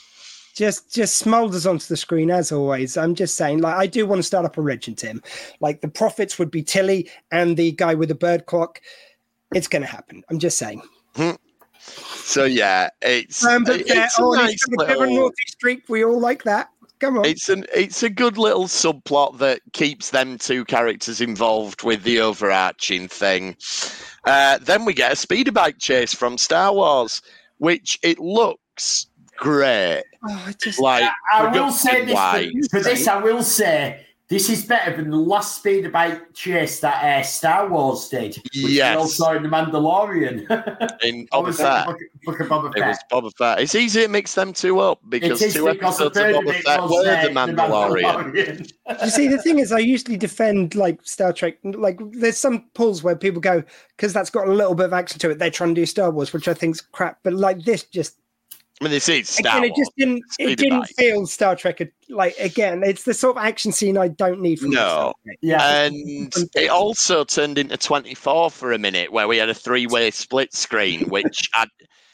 Just just smoulders onto the screen as always. I'm just saying, like, I do want to start up a Regent Tim. Like, the Prophets would be Tilly and the guy with the bird clock. It's going to happen. I'm just saying. Hmm. So yeah, it's um, but it's yeah, a oh, nice he's got little... a bit of a naughty streak. We all like that. Come on. It's an it's a good little subplot that keeps them two characters involved with the overarching thing. Uh, then we get a speeder bike chase from Star Wars, which it looks great. Oh, I just like I, I will say this for, for this. I will say this is better than the last speeder bike chase that uh, Star Wars did. Which yes, we all saw in the Mandalorian. in Boba Fett. Book, book of Boba Fett. It was Boba Fett. It's easy to mix them two up because two because episodes of Boba Fett was, were uh, the Mandalorian. The Mandalorian. You see, the thing is, I usually defend like Star Trek. Like, there's some pulls where people go because that's got a little bit of action to it. They're trying to do Star Wars, which I think's crap. But like this, just I mean, this is Star again, it just didn't. Speeder It didn't bike. feel Star Trek. Like again, it's the sort of action scene I don't need from No. Star Trek. Yeah, And it also turned into twenty-four for a minute where we had a three-way split screen, which I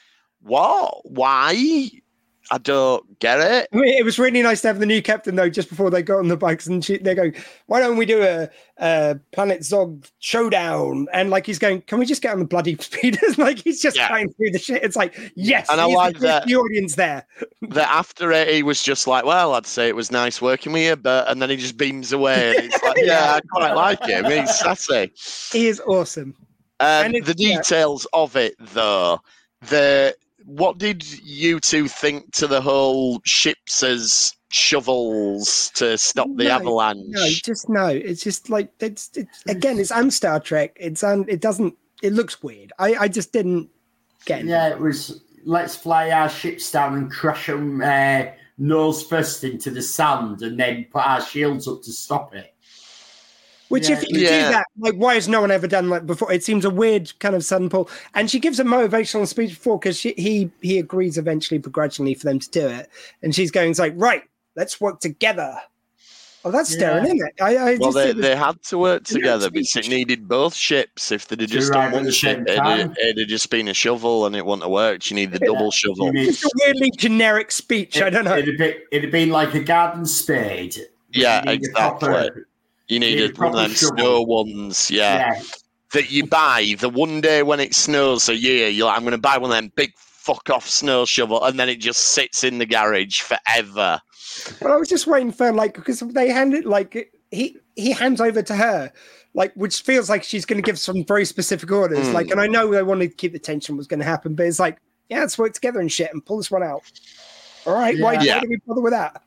what? Why? I don't get it. I mean, it was really nice to have the new captain though, just before they got on the bikes, and she, they go, "Why don't we do a, a Planet Zog showdown?" And like he's going, "Can we just get on the bloody speeders?" Like he's just Yeah. going through the shit. It's like, yes, And I he's like the, that- the audience there. That after it, he was just like, "Well, I'd say it was nice working with you," but and then he just beams away, and it's like, "Yeah, I quite like him. He's sassy." He is awesome. Um, And it's- the yeah. details of it, though, the what did you two think to the whole ships as shovels to stop the No, avalanche? No, just no. It's just like it's, it's again, it's un Star Trek. It's un. It doesn't. It looks weird. I, I just didn't get it. yeah, it was. Let's fly our ships down and crash them uh, nose first into the sand, and then put our shields up to stop it. Which, Yeah. if you Yeah. do that, like, why has no one ever done like before? It seems a weird kind of sudden pull. And she gives a motivational speech before because he he agrees eventually, begrudgingly, for them to do it. And she's going, it's like, right, let's work together. Oh, that's Yeah. staring, isn't it? I, I Well, just they, it was- they had to work Yeah, together it's- because it needed both ships. If they'd have To just arrive done at one the ship, same it'd, time. have- it'd have just been a shovel and it wouldn't have worked. You need the double shovel. You need- it's a weirdly generic speech. I don't know. It'd be, it'd have been like a garden spade. Yeah, You need a exactly. proper- You need needed a one of proper them shovel. snow ones, yeah, yeah. that you buy the one day when it snows a year. You're like, I'm going to buy one of them big fuck off snow shovel, and then it just sits in the garage forever. Well, I was just waiting for like because they hand it like he he hands over to her, like which feels like she's going to give some very specific orders. Mm. Like, and I know they wanted to keep the tension was going to happen, but it's like, yeah, let's work together and shit and pull this one out. All right, why, Yeah. why do we bother with that?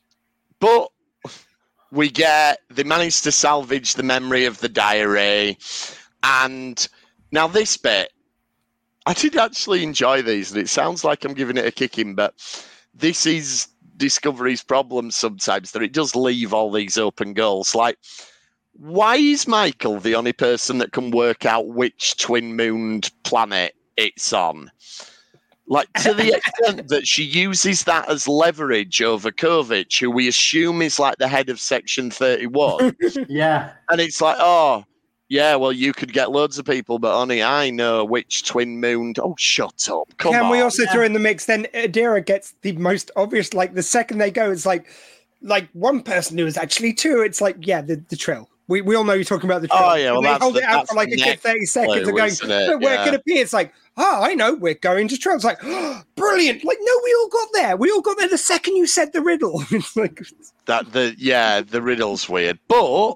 But we get they managed to salvage the memory of the diary, and now this bit, I did actually enjoy these, and it sounds like I'm giving it a kicking, but this is Discovery's problem sometimes, that it does leave all these open goals. Like, why is Michael the only person that can work out which twin-mooned planet it's on? Like, to the extent that she uses that as leverage over Kovic, who we assume is like the head of Section thirty-one. Yeah. And it's like, oh, yeah, well, you could get loads of people, but only I know which twin-mooned... Oh, shut up. Come Can on. we also Yeah. throw in the mix? Then Adira gets the most obvious. Like the second they go, it's like like one person who is actually two. It's like yeah, the, the trill. We we all know you're talking about the trill. Oh, yeah, well, And they that's hold the- it out that's for like the a good next thirty seconds clue, of going, isn't it? "But where Yeah. could it be?" It's like, oh, I know, we're going to trill. It's like, oh, brilliant. Like, no, we all got there. We all got there the second you said the riddle. It's like, That the yeah, the riddle's weird. But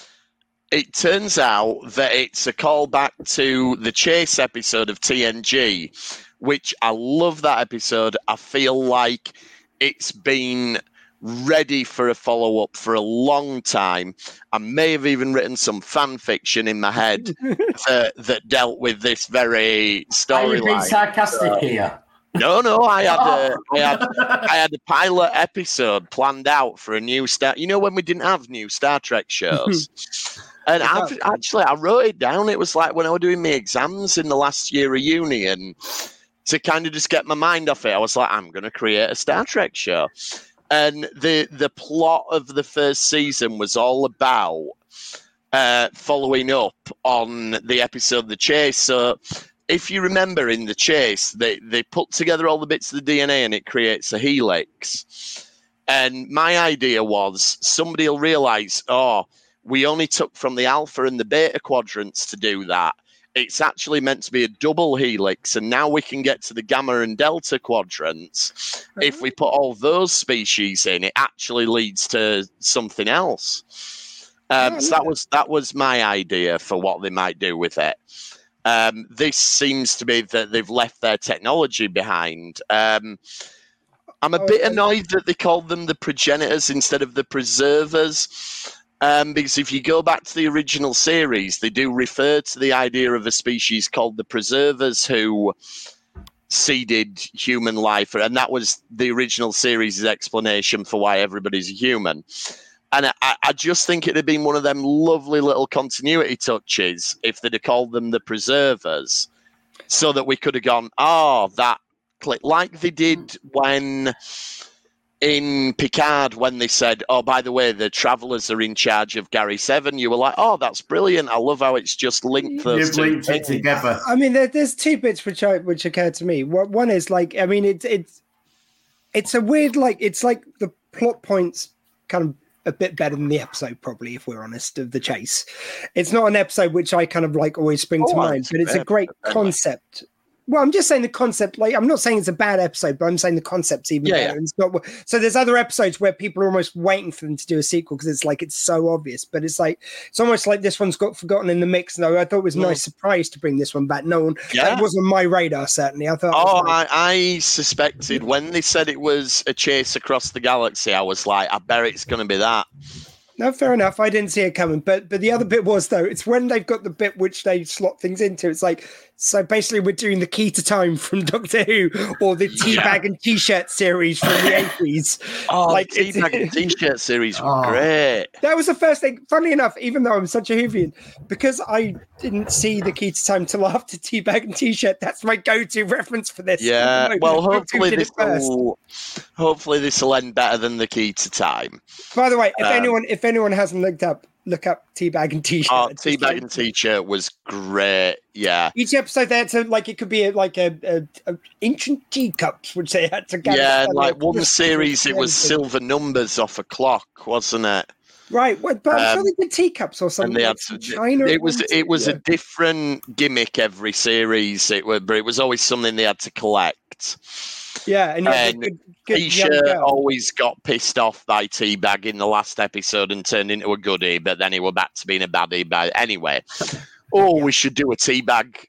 it turns out that it's a callback to the Chase episode of T N G, which I love that episode. I feel like it's been ready for a follow-up for a long time. I may have even written some fan fiction in my head that, that dealt with this very Are you being storyline. sarcastic here? No, no, I had a, I had, I had a pilot episode planned out for a new Star. You know when we didn't have new Star Trek shows, and I've actually I wrote it down. It was like when I was doing my exams in the last year of uni, and to kind of just get my mind off it, I was like, I'm going to create a Star Trek show, and the the plot of the first season was all about uh, following up on the episode The Chase. So if you remember in The Chase, they, they put together all the bits of the D N A and it creates a helix. And my idea was somebody will realize, oh, we only took from the alpha and the beta quadrants to do that. it's actually meant to be a double helix, and now we can get to the Gamma and Delta quadrants. Uh-huh. If we put all those species in, it actually leads to something else. Um, yeah, so that was that was my idea for what they might do with it. Um, this seems to be that they've left their technology behind. Um, I'm a oh, bit annoyed that they called them the progenitors instead of the preservers, um, because if you go back to the original series, they do refer to the idea of a species called the preservers who seeded human life, and that was the original series' explanation for why everybody's a human. And I, I just think it'd have been one of them lovely little continuity touches if they'd have called them the preservers, so that we could have gone, oh, that click, like they did when in Picard, when they said, oh, by the way, the Travelers are in charge of Gary Seven. You were like, oh, that's brilliant. I love how it's just linked those two linked it together. I mean, there, there's two bits which I, which occurred to me. One is like, I mean, it's it's it's a weird, like, it's like the plot points kind of a bit better than the episode, probably, if we're honest, of the chase. It's not an episode which I kind of like always spring oh, to mind, but it's a great concept. Well, I'm just saying the concept, like, I'm not saying it's a bad episode, but I'm saying the concept's even yeah, better. Yeah. It's not, so there's other episodes where people are almost waiting for them to do a sequel because it's like, it's so obvious, but it's like, it's almost like this one's got forgotten in the mix. Though I thought it was a nice surprise to bring this one back. No one, yeah. That wasn't on my radar, certainly. I thought. Oh, nice. I, I suspected when they said it was a chase across the galaxy, I was like, I bet it's going to be that. No, fair enough. I didn't see it coming. But but the other bit was, though, it's when they've got the bit which they slot things into. It's like, so basically we're doing the Key to Time from Doctor Who or the Teabag yeah. and T-shirt series from the eighties. Oh, like, the Teabag and T-shirt series was oh. great. That was the first thing. Funnily enough, even though I'm such a Whovian, because I didn't see the Key to Time till after Teabag and T-shirt, that's my go-to reference for this. Yeah, well, hopefully this will hopefully this will end better than the Key to Time. By the way, if um, anyone if anyone hasn't looked up, look up Teabag and T-shirt. Oh, Teabag and T-shirt was great. Yeah. Each episode they had to, like, it could be a, like a, a, a ancient teacups, which they had to gather. Yeah, like, like one series it was silver numbers off a clock, wasn't it? Right, but I'm um, sure they did teacups or something. And they like had to, China it was it was yeah. a different gimmick every series. It was, but it was always something they had to collect. Yeah, and, and good, good T-shirt always got pissed off by Teabag in the last episode and turned into a goodie, but then he were back to being a baddie. But anyway, oh, we should do a Teabag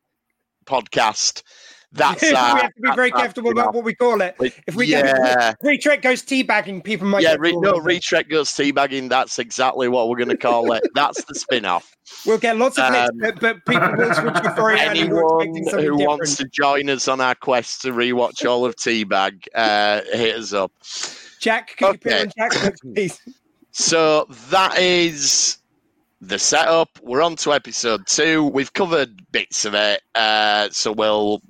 podcast. That's uh, we have to be very careful about what we call it. If we yeah. go, Retrek goes teabagging, people might yeah, re- no, Retrek goes teabagging. That's exactly what we're going to call it. That's the spin-off. We'll get lots of um, clips, but, but people will switch before anyone who different. wants to join us on our quest to rewatch all of Teabag, uh, hit us up. Jack, can okay. you put on Jack, please? So that is the setup. We're on to episode two. We've covered bits of it, uh, so we'll.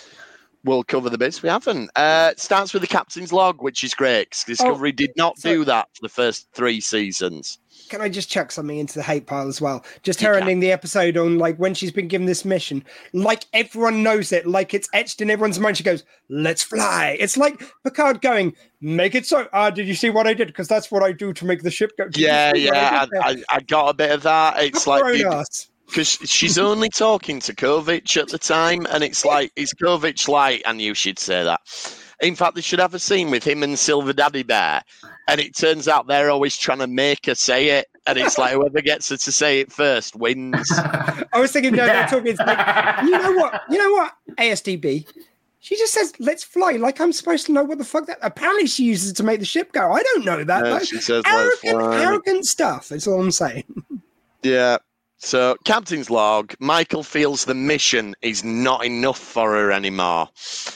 We'll cover the bits we haven't. Uh, it starts with the captain's log, which is great. Discovery oh, did not so, do that for the first three seasons. Can I just chuck something into the hate pile as well? Just her ending the episode on, like, when she's been given this mission, like everyone knows it, like it's etched in everyone's mind. She goes, let's fly. It's like Picard going, make it so. Ah, did you see what I did? Because that's what I do to make the ship go. Did yeah, yeah, I, I, I got a bit of that. It's like... Because she's only talking to Kovic at the time, and it's like, is Kovic like, and you should say that. In fact, they should have a scene with him and Silver Daddy Bear, and it turns out they're always trying to make her say it, and it's like, whoever gets her to say it first wins. I was thinking, no, they're talking, it's like, you know what, you know what, A S D B, she just says, let's fly, like I'm supposed to know what the fuck that, apparently she uses it to make the ship go. I don't know that. No, like, she says, arrogant, arrogant stuff, that's all I'm saying. Yeah. So, Captain's log, Michael feels the mission is not enough for her anymore,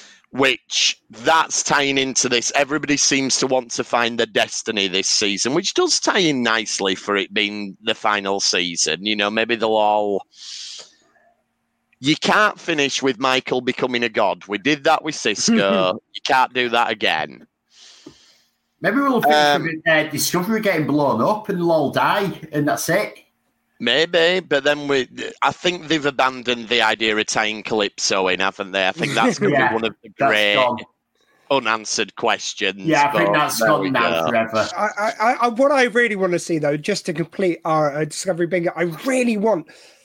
which that's tying into this. Everybody seems to want to find their destiny this season, which does tie in nicely for it being the final season. You know, maybe they'll all... You can't finish with Michael becoming a god. We did that with Sisko. You can't do that again. Maybe we'll finish um, with uh, Discovery getting blown up and they'll all die, and that's it. Maybe, but then we. I think they've abandoned the idea of tying Calypso in, haven't they? I think that's going to yeah, be one of the great unanswered questions. Yeah, I think that's gone now forever. I, I, I, what I really want to see, though, just to complete our uh, Discovery bingo, I really want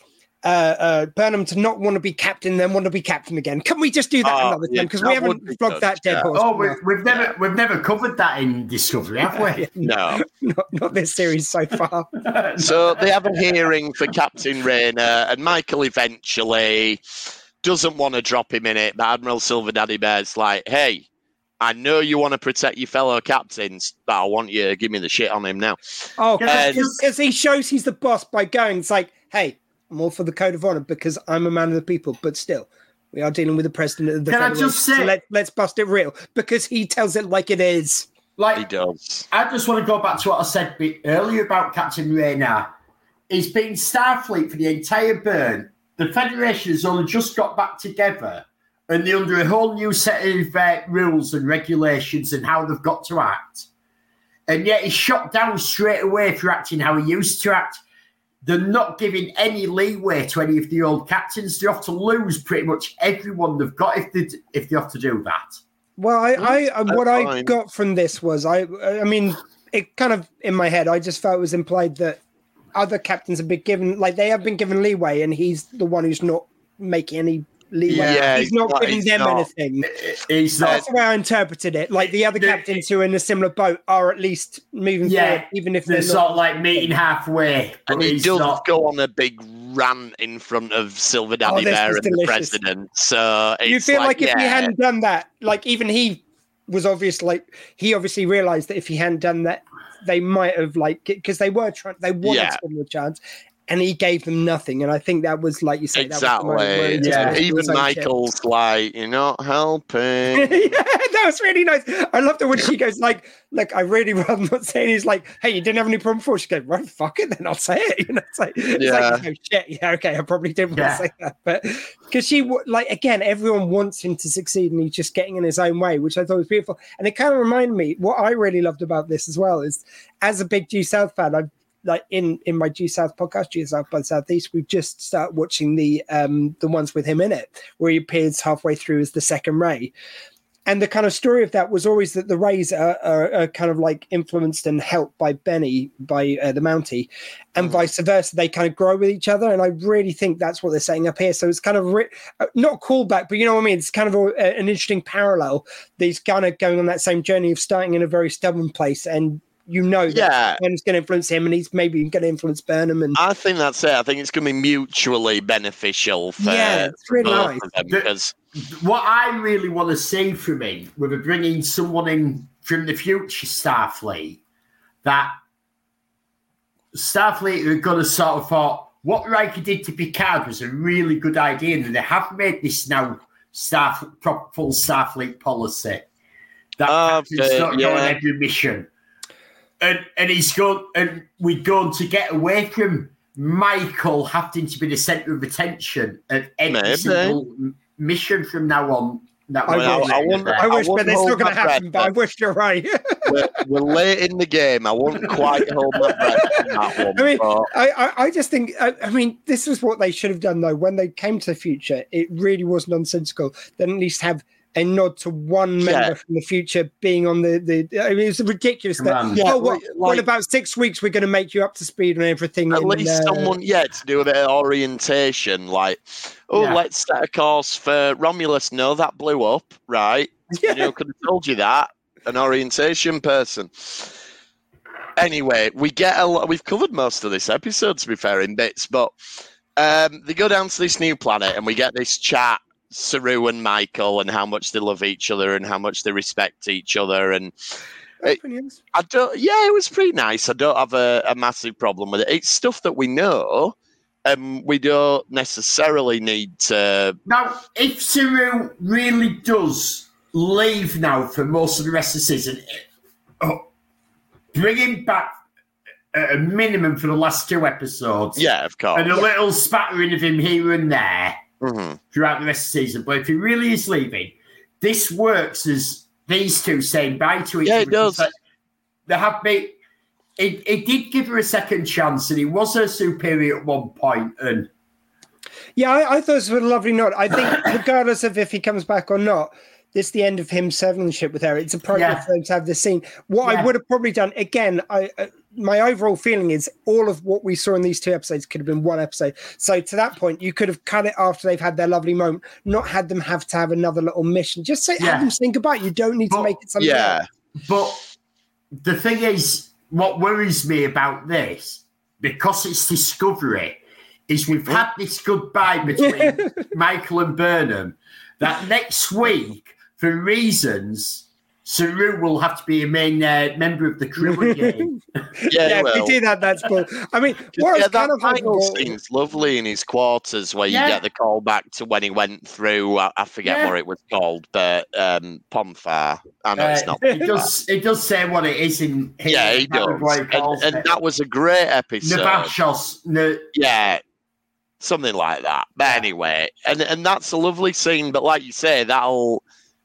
uh, uh, Burnham to not want to be captain, then want to be captain again. Can we just do that oh, another yeah, time? Because we haven't be flogged good, that dead yeah. horse. Oh, we, we've never yeah. we've never covered that in Discovery, have we? No, not, not this series so far. So they have a hearing for Captain Rayner, and Michael eventually doesn't want to drop him in it, but Admiral Silver Daddy Bear's like, hey, I know you want to protect your fellow captains, but I want you to give me the shit on him now. Oh, because he shows he's the boss by going, it's like, hey, I'm all for the code of honor because I'm a man of the people, but still, we are dealing with the president of the Can Federation, I just say, so let, let's bust it real, because he tells it like it is. Like, he does. I just want to go back to what I said earlier about Captain Rayner. He's been Starfleet for the entire burn. The Federation has only just got back together, and they're under a whole new set of uh, rules and regulations and how they've got to act. And yet he's shot down straight away for acting how he used to act. They're not giving any leeway to any of the old captains. They have to lose pretty much everyone they've got if they if they have to do that. Well, I, I, I what fine. I got from this was, I, I mean, it kind of in my head, I just felt it was implied that other captains have been given, like they have been given leeway, and he's the one who's not making any leeway. Yeah, he's, he's not not, giving he's them not. anything. He's not. That's the way I interpreted it. Like the other The- captains who are in a similar boat are at least moving Yeah, forward, even if they're they're sort not. of like meeting halfway. But And he he's does not. go on a big rant in front of Silver Daddy Oh, this Bear was and the delicious. president. So it's You feel like, like if he yeah, hadn't done that, like even he was obvious, like he obviously realized that if he hadn't done that, they might have like because they were trying, they wanted Yeah. to give him a chance, and he gave them nothing. And I think that was like you said, that was the moment where exactly. he just Yeah. lost Even his own shit. Michael's like, you're not helping. Yeah, that was really nice. I loved it when she goes like, "Look, I really rather not say it." He's like, "Hey, you didn't have any problem before." She goes, "Right, fuck it, then I'll say it." You know, it's like, it's Yeah. like, oh shit, yeah, okay, I probably did want Yeah. to say that, but because she w- like again, everyone wants him to succeed, and he's just getting in his own way, which I thought was beautiful. And it kind of reminded me what I really loved about this as well is, as a big Due South fan, I've like in in my Due South podcast, Due South by Southeast, we've just started watching the um the ones with him in it, where he appears halfway through as the second Ray. And the kind of story of that was always that the Rays are, are, are kind of like influenced and helped by Benny, by uh, the Mountie, and Mm. vice versa. They kind of grow with each other. And I really think that's what they're setting up here. So it's kind of re- uh, not a callback, but you know what I mean? It's kind of a, a- an interesting parallel. These kind of going on that same journey of starting in a very stubborn place. And you know that Yeah. Burnham's going to influence him, and he's maybe going to influence Burnham. And I think that's it. I think it's going to be mutually beneficial for yeah, it's really both nice. of them The- because What I really want to see from him, with bringing someone in from the future Starfleet, that Starfleet are going to sort of thought what Riker did to Picard was a really good idea, and they have made this now Star full Starfleet policy that Uh, captain's not yeah. going on every mission, and and he's going, and we're going to get away from Michael having to be the centre of attention at every Maybe. single m- mission from now on. That I Well, wish, I wonder- I wish, wouldn't but it's hold not going to my breath, happen. But I then. wish you're right. we're, we're late in the game. I wouldn't quite hold my breath on that one. I mean, but I, I, I just think, I, I mean, this is what they should have done, though. When they came to the future, it really was nonsensical. Then at least have a nod to one member Yeah. from the future being on the. the I mean, it was ridiculous that, Come on. oh, Yeah, what, like- what like- about six weeks? We're going to make you up to speed on everything. at in, least uh, someone, yeah, to do a bit of orientation. Like, oh, Yeah. let's set a course for Romulus. No, that blew up, right? Yeah. You know, could have told you that. An orientation person. Anyway, we get a lot. We've covered most of this episode, to be fair, in bits, but um, they go down to this new planet, and we get this chat. Saru and Michael, and how much they love each other and how much they respect each other, and it, opinions. I don't. Yeah, it was pretty nice. I don't have a, a massive problem with it. It's stuff that we know, and we don't necessarily need to. Now, if Saru really does leave now for most of the rest of the season, oh, bring him back at a minimum for the last two episodes. Yeah, of course. And a little spattering of him here and there hmm throughout the rest of the season. But if he really is leaving, this works as these two saying bye to each Yeah, other. it does. Like, they have made. It, it did give her a second chance, and he was her superior at one point, and Yeah, I, I thought it was a lovely note. I think, regardless of if he comes back or not, this is the end of him serving the ship with her. It's appropriate Yeah. for them to have this scene. What I Yeah. would have probably done, again, I uh, my overall feeling is all of what we saw in these two episodes could have been one episode. So to that point, you could have cut it after they've had their lovely moment, not had them have to have another little mission. Just say, yeah. have them say goodbye. You don't need but, to make it something yeah. else. But the thing is, what worries me about this, because it's Discovery, is we've had this goodbye between Michael and Burnham, that next week, for reasons, Saru will have to be a main uh, member of the crew again. yeah, yeah if we do that, that's cool. I mean, what yeah, that kind of final scene's lovely in his quarters where yeah. you get the call back to when he went through, I, I forget yeah. what it was called, but um, Pomfar. I know uh, it's not It does, it does say what it is in his, Yeah, he does. And, and that was a great episode. Navashos. Ne- yeah. Something like that. But anyway, and and that's a lovely scene. But like you say, that'll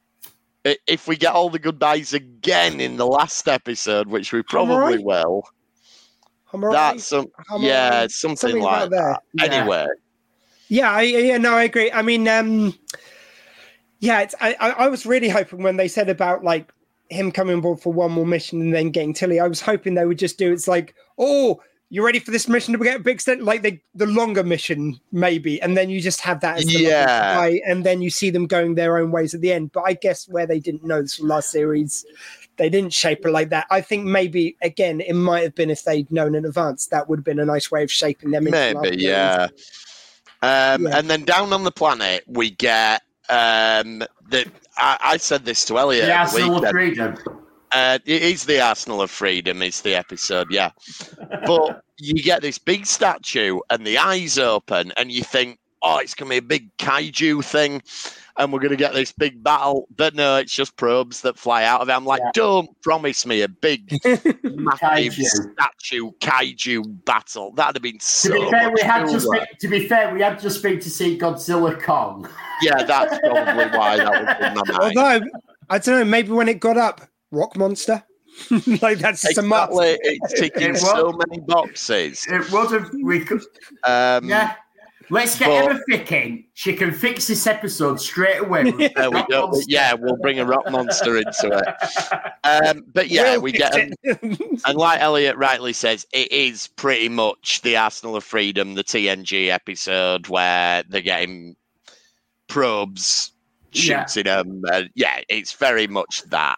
if we get all the goodbyes again in the last episode, which we probably right. will. Right. That's some yeah, right. something, something that. like that. Yeah. Anyway. Yeah, I, yeah, no, I agree. I mean, um, yeah, it's, I I was really hoping when they said about like him coming on board for one more mission and then getting Tilly, I was hoping they would just do it's like, oh, you ready for this mission to get a big extent? Like the, the longer mission, maybe. And then you just have that as the yeah. guy, and then you see them going their own ways at the end. But I guess where they didn't know this from last series, they didn't shape it like that. I think maybe, again, it might have been if they'd known in advance, that would have been a nice way of shaping them. Maybe, yeah. Um, yeah. And then down on the planet, we get, um, the. I, I said this to Elliot. The Arsenal of Freedom. Uh, it is the Arsenal of Freedom, is the episode, yeah. But you get this big statue and the eyes open and you think, oh, it's going to be a big kaiju thing and we're going to get this big battle. But no, it's just probes that fly out of it. I'm like, yeah. don't promise me a big, massive statue kaiju battle. That'd have been so to be fair, much we had cooler. just been, To be fair, we had just been to see Godzilla Kong. Yeah, that's probably why that was in my mind. Although, I don't know, maybe when it got up, Rock Monster. Like that's exactly. a must. It's ticking it so many boxes. It would have. We could. Um, yeah. Let's get but, Emma Fick in. She can fix this episode straight away. There we go. Yeah, we'll bring a rock monster into it. Um, but yeah, we'll we get. Um, and like Elliot rightly says, it is pretty much the Arsenal of Freedom, the T N G episode where they're getting probes shooting yeah. them. Uh, yeah, it's very much that.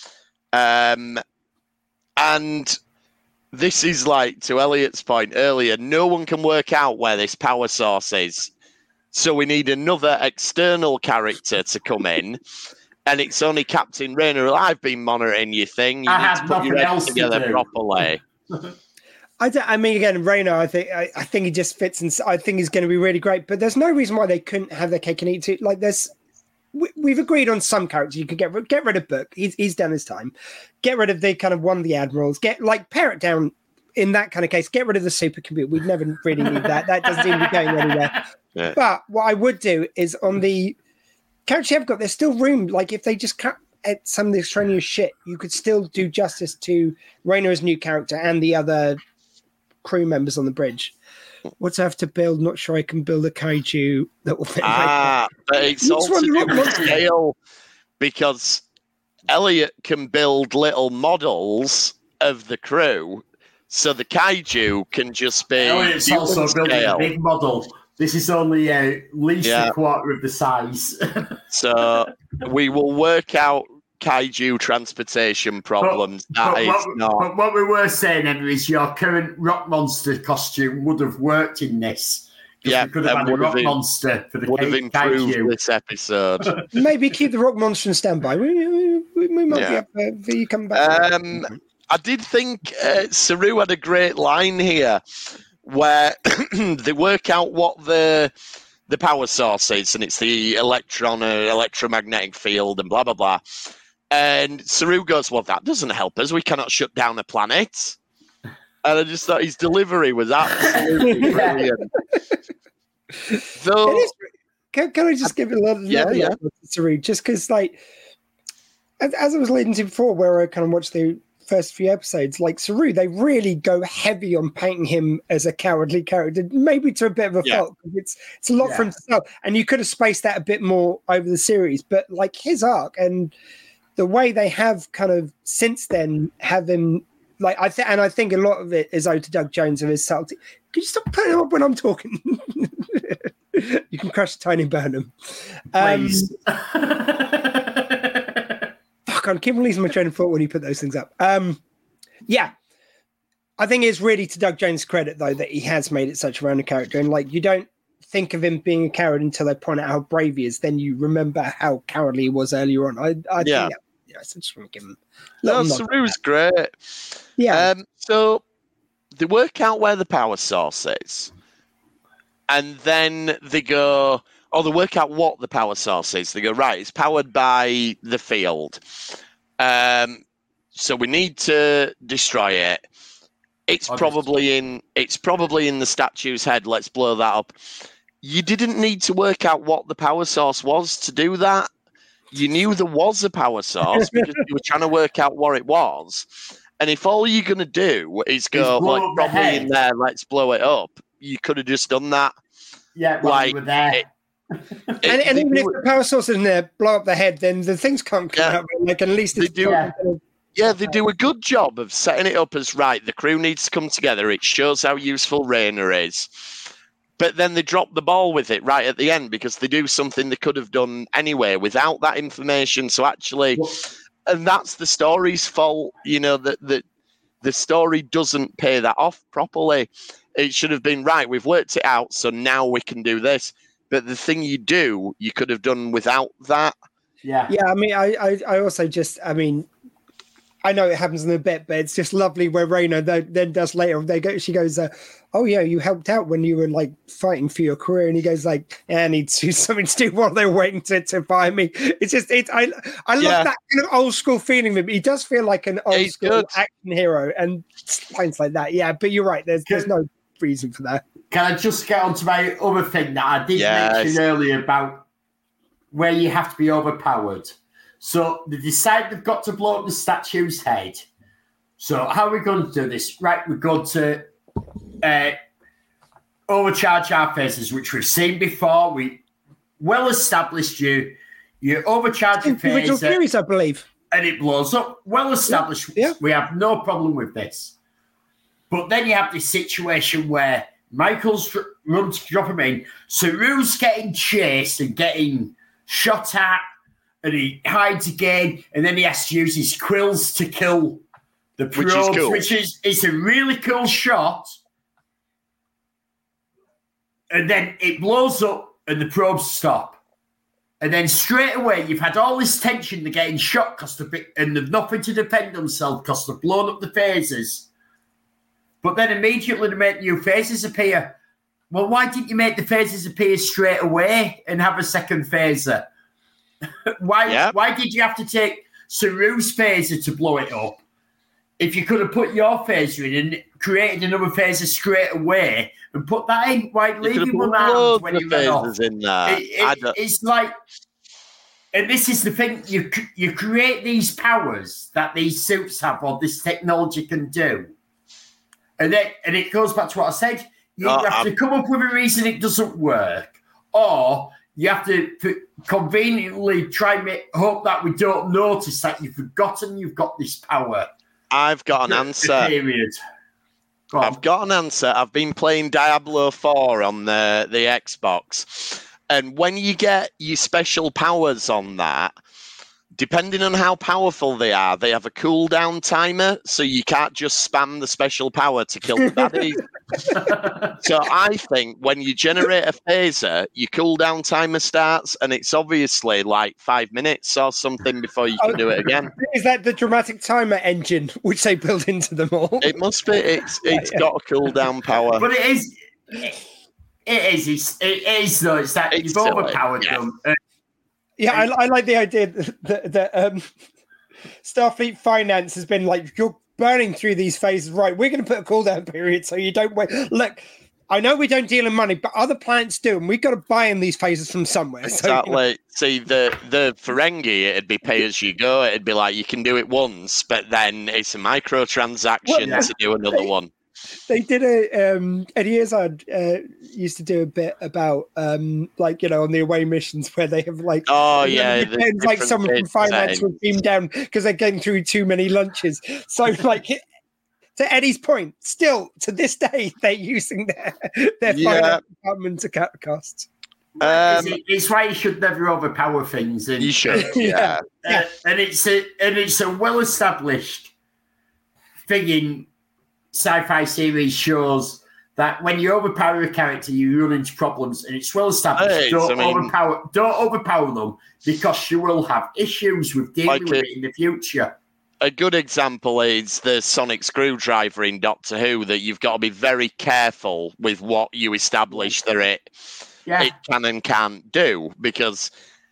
Um, and this is like, to Elliot's point earlier, no one can work out where this power source is. So we need another external character to come in. And it's only Captain Rayner. I've been monitoring your thing. You I need have to put your head together to properly. I, don't, I mean, again, Rayner, I think I, I think he just fits, and I think he's going to be really great. But there's no reason why they couldn't have their cake and eat it. Like, there's, we, we've agreed on some characters. You could get get rid of Book. He's he's done his time. Get rid of the kind of one of the admirals. Get like pare it down in that kind of case. Get rid of the supercomputer. We'd never really need that. That doesn't seem to be going anywhere. Yeah. But what I would do is on the characters you have got, there's still room. Like if they just cut at some of the extraneous shit, you could still do justice to Rayner as new character and the other crew members on the bridge. What's I have to build? Not sure I can build a kaiju that will fit. Ah, but it's also to do with scale because Elliot can build little models of the crew, so the kaiju can just be. Elliot's also building a big model. This is only at least yeah. a quarter of the size. So we will work out kaiju transportation problems. But, that but is what, not. But what we were saying, Emma, is your current rock monster costume would have worked in this. Yeah, we could have had a rock in, monster for the would have improved kaiju. This episode. Maybe keep the rock monster in standby. We, we, we, we might yeah. be up for you come back. Um, I did think uh, Saru had a great line here where they work out what the the power source is, and it's the electron or electromagnetic field and blah, blah, blah. And Saru goes, well, that doesn't help us. We cannot shut down a planet. And I just thought his delivery was absolutely brilliant. So, can, can I just give it a little yeah, yeah. to Saru? Just because, like, as, as I was leading to before, where I kind of watched the first few episodes, like Saru, they really go heavy on painting him as a cowardly character, maybe to a bit of a yeah. fault. It's it's a lot yeah. for him to tell, and you could have spaced that a bit more over the series. But like his arc and the way they have kind of since then have him like I think, and I think a lot of it is owed to Doug Jones and his subtlety. Can you stop putting him up when I'm talking? You can crush Tiny Burnham. Um, Please. fuck, I'm keeping losing my train of thought when you put those things up. Um, yeah. I think it's really to Doug Jones' credit, though, that he has made it such a rounded character. And, like, you don't think of him being a coward until they point out how brave he is. Then you remember how cowardly he was earlier on. I, I yeah. think, yeah, I just want to give him a No, little nod. Saru's great. Yeah. Um, so they work out where the power source is. And then they go, or they work out what the power source is. They go, right, it's powered by the field. Um, so we need to destroy it. It's Obviously. probably in it's probably in the statue's head. Let's blow that up. You didn't need to work out what the power source was to do that. You knew there was a power source because you were trying to work out what it was. And if all you're going to do is go, blow like, up the probably head. in there, let's blow it up, you could have just done that. Yeah, while like, you were there. it- and, It- and they even do if it- the power source is in there, blow up the head, then the things can't come Yeah. out. Like, at least it's They do- Yeah. Yeah, they do a good job of setting it up as, right, the crew needs to come together. It shows how useful Rayner is. But then they drop the ball with it right at the end because they do something they could have done anyway without that information. So actually, Well- and that's the story's fault, you know, that the, the story doesn't pay that off properly. It should have been, right, we've worked it out, so now we can do this. But the thing you do, you could have done without that. Yeah. Yeah, I mean, I, I, I also just, I mean, I know it happens in a bit, but it's just lovely where Rayner then, then does later. They go, she goes, uh, "Oh yeah, you helped out when you were like fighting for your career," and he goes like, yeah, "I need to do something to do while they're waiting to, to buy me." It's just, it's I, I love Yeah. that kind of old school feeling of him. He does feel like an old He's school good. action hero, and lines like that. Yeah, but you're right. There's, there's no reason for that. Can I just get onto my other thing that I did Yes. mention earlier about where you have to be overpowered? So they decide they've got to blow up the statue's head. So how are we going to do this? Right, we're going to uh, overcharge our phases, which we've seen before. We well established you. You overcharge your The original phaser series, I believe. and it blows up. Well established. Yeah, yeah. We have no problem with this. But then you have this situation where Michael's dr- run to drop him in. Saru's getting chased and getting shot at, and he hides again, and then he has to use his quills to kill the Which is probes, cool. which is it's a really cool shot. And then it blows up, and the probes stop. And then straight away, you've had all this tension. They're getting shot because they've and they've nothing to defend themselves because they've blown up the phases. But then immediately they make new phases appear. Well, why didn't you make the phases appear straight away and have a second phaser? why? Yeah. Why did you have to take Saru's phaser to blow it up? If you could have put your phaser in and created another phaser straight away and put that in, why You leave could have him put around loads when of you ran off? phasers in there. It- it- I don't- it's like, and this is the thing: you c- you create these powers that these suits have, or this technology can do, and then and it goes back to what I said. You No, have I'm- to come up with a reason it doesn't work, or you have to p- conveniently try and make, hope that we don't notice that you've forgotten you've got this power. I've got an The- answer. the Period. Go on. I've got an answer. I've been playing Diablo four on the, the Xbox. And when you get your special powers on that, depending on how powerful they are, they have a cooldown timer, so you can't just spam the special power to kill the baddies. So I think when you generate a phaser, your cooldown timer starts, and it's obviously like five minutes or something before you can do it again. Is that the dramatic timer engine which they built into them all? It must be. It's It's Yeah. got a cooldown power. But it is. It, it is. It's, it is though. It's that It's you've silly, overpowered yeah. them. Uh, Yeah, I, I like the idea that, that, that um, Starfleet Finance has been like, you're burning through these phases. Right, we're going to put a cooldown period so you don't wait. Look, I know we don't deal in money, but other planets do, and we've got to buy in these phases from somewhere. So, you know, Exactly. See, the the Ferengi, it'd be pay as you go. It'd be like you can do it once, but then it's a microtransaction Well, yeah. to do another one. they did a um Eddie Izzard uh, used to do a bit about um like, you know, on the away missions where they have like Oh yeah, the it's like different someone from bits finance saying- will beam down because they're getting through too many lunches. So like to Eddie's point, still to this day they're using their their Yeah. finance department to cut costs. Um, it's, it's why you should never overpower things. And, you should, yeah. uh, and it's a and it's a well established thing in sci-fi series shows that when you overpower a character, you run into problems, and it's well established. Hey, don't I mean- overpower, don't overpower them because you will have issues with dealing Like with it- it in the future. A good example is the sonic screwdriver in Doctor Who, that you've got to be very careful with what you establish that it Yeah, it can and can't do, because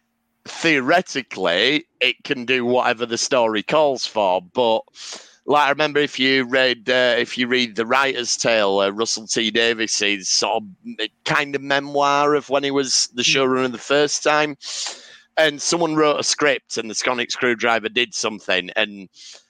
theoretically it can do whatever the story calls for. But like I remember, if you read uh, if you read the writer's tale, uh, Russell T Davies's sort of kind of memoir of when he was the showrunner the first time, and someone wrote a script and the sonic screwdriver did something, and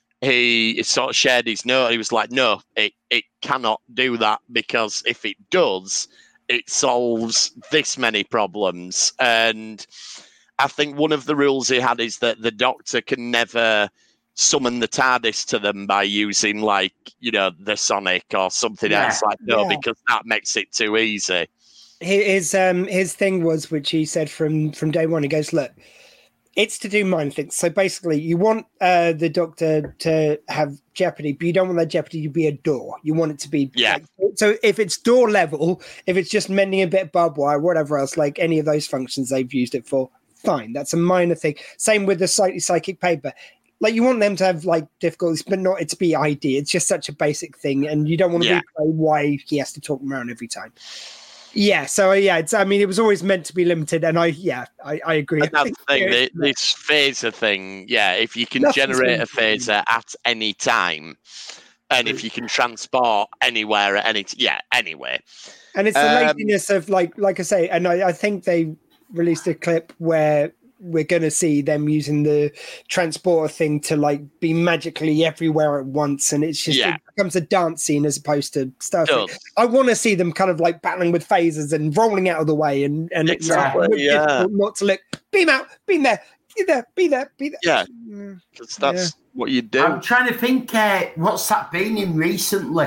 he sort of shared his note. He was like, no, it, it cannot do that, because if it does, it solves this many problems. And I think one of the rules he had is that the Doctor can never summon the TARDIS to them by using, like, you know, the Sonic or something Yeah. else. Like, no, Yeah. because that makes it too easy. His um his thing was, which he said from from day one, he goes, look, it's to do mind things. So basically, you want uh, the Doctor to have jeopardy, but you don't want that jeopardy to be a door. You want it to be Yeah. like, so if it's door level, if it's just mending a bit of barbed wire, whatever else, like any of those functions they've used it for, fine. That's a minor thing. Same with the slightly psychic paper. Like, you want them to have like difficulties, but not it to be I D. It's just such a basic thing, and you don't want to Yeah. replay why he has to talk them around every time. Yeah, so yeah, it's. I mean, it was always meant to be limited, and I, yeah, I, I agree. And I that's think the thing, there- the- this phaser thing, yeah, if you can Nothing's generate a going to- phaser at any time, and if you can transport anywhere at any, t- yeah, anyway. And it's the Um, laziness of like, like I say, and I, I think they released a clip where we're going to see them using the transporter thing to like be magically everywhere at once, and it's just Yeah. it becomes a dance scene as opposed to stuff. Does. I want to see them kind of like battling with phasers and rolling out of the way, and and it's like, Exactly, look yeah. difficult not to look. Beam out, beam there, be there, be there, be there. Yeah, Mm. because that's what you do. I'm trying to think. Uh, what's that been in recently?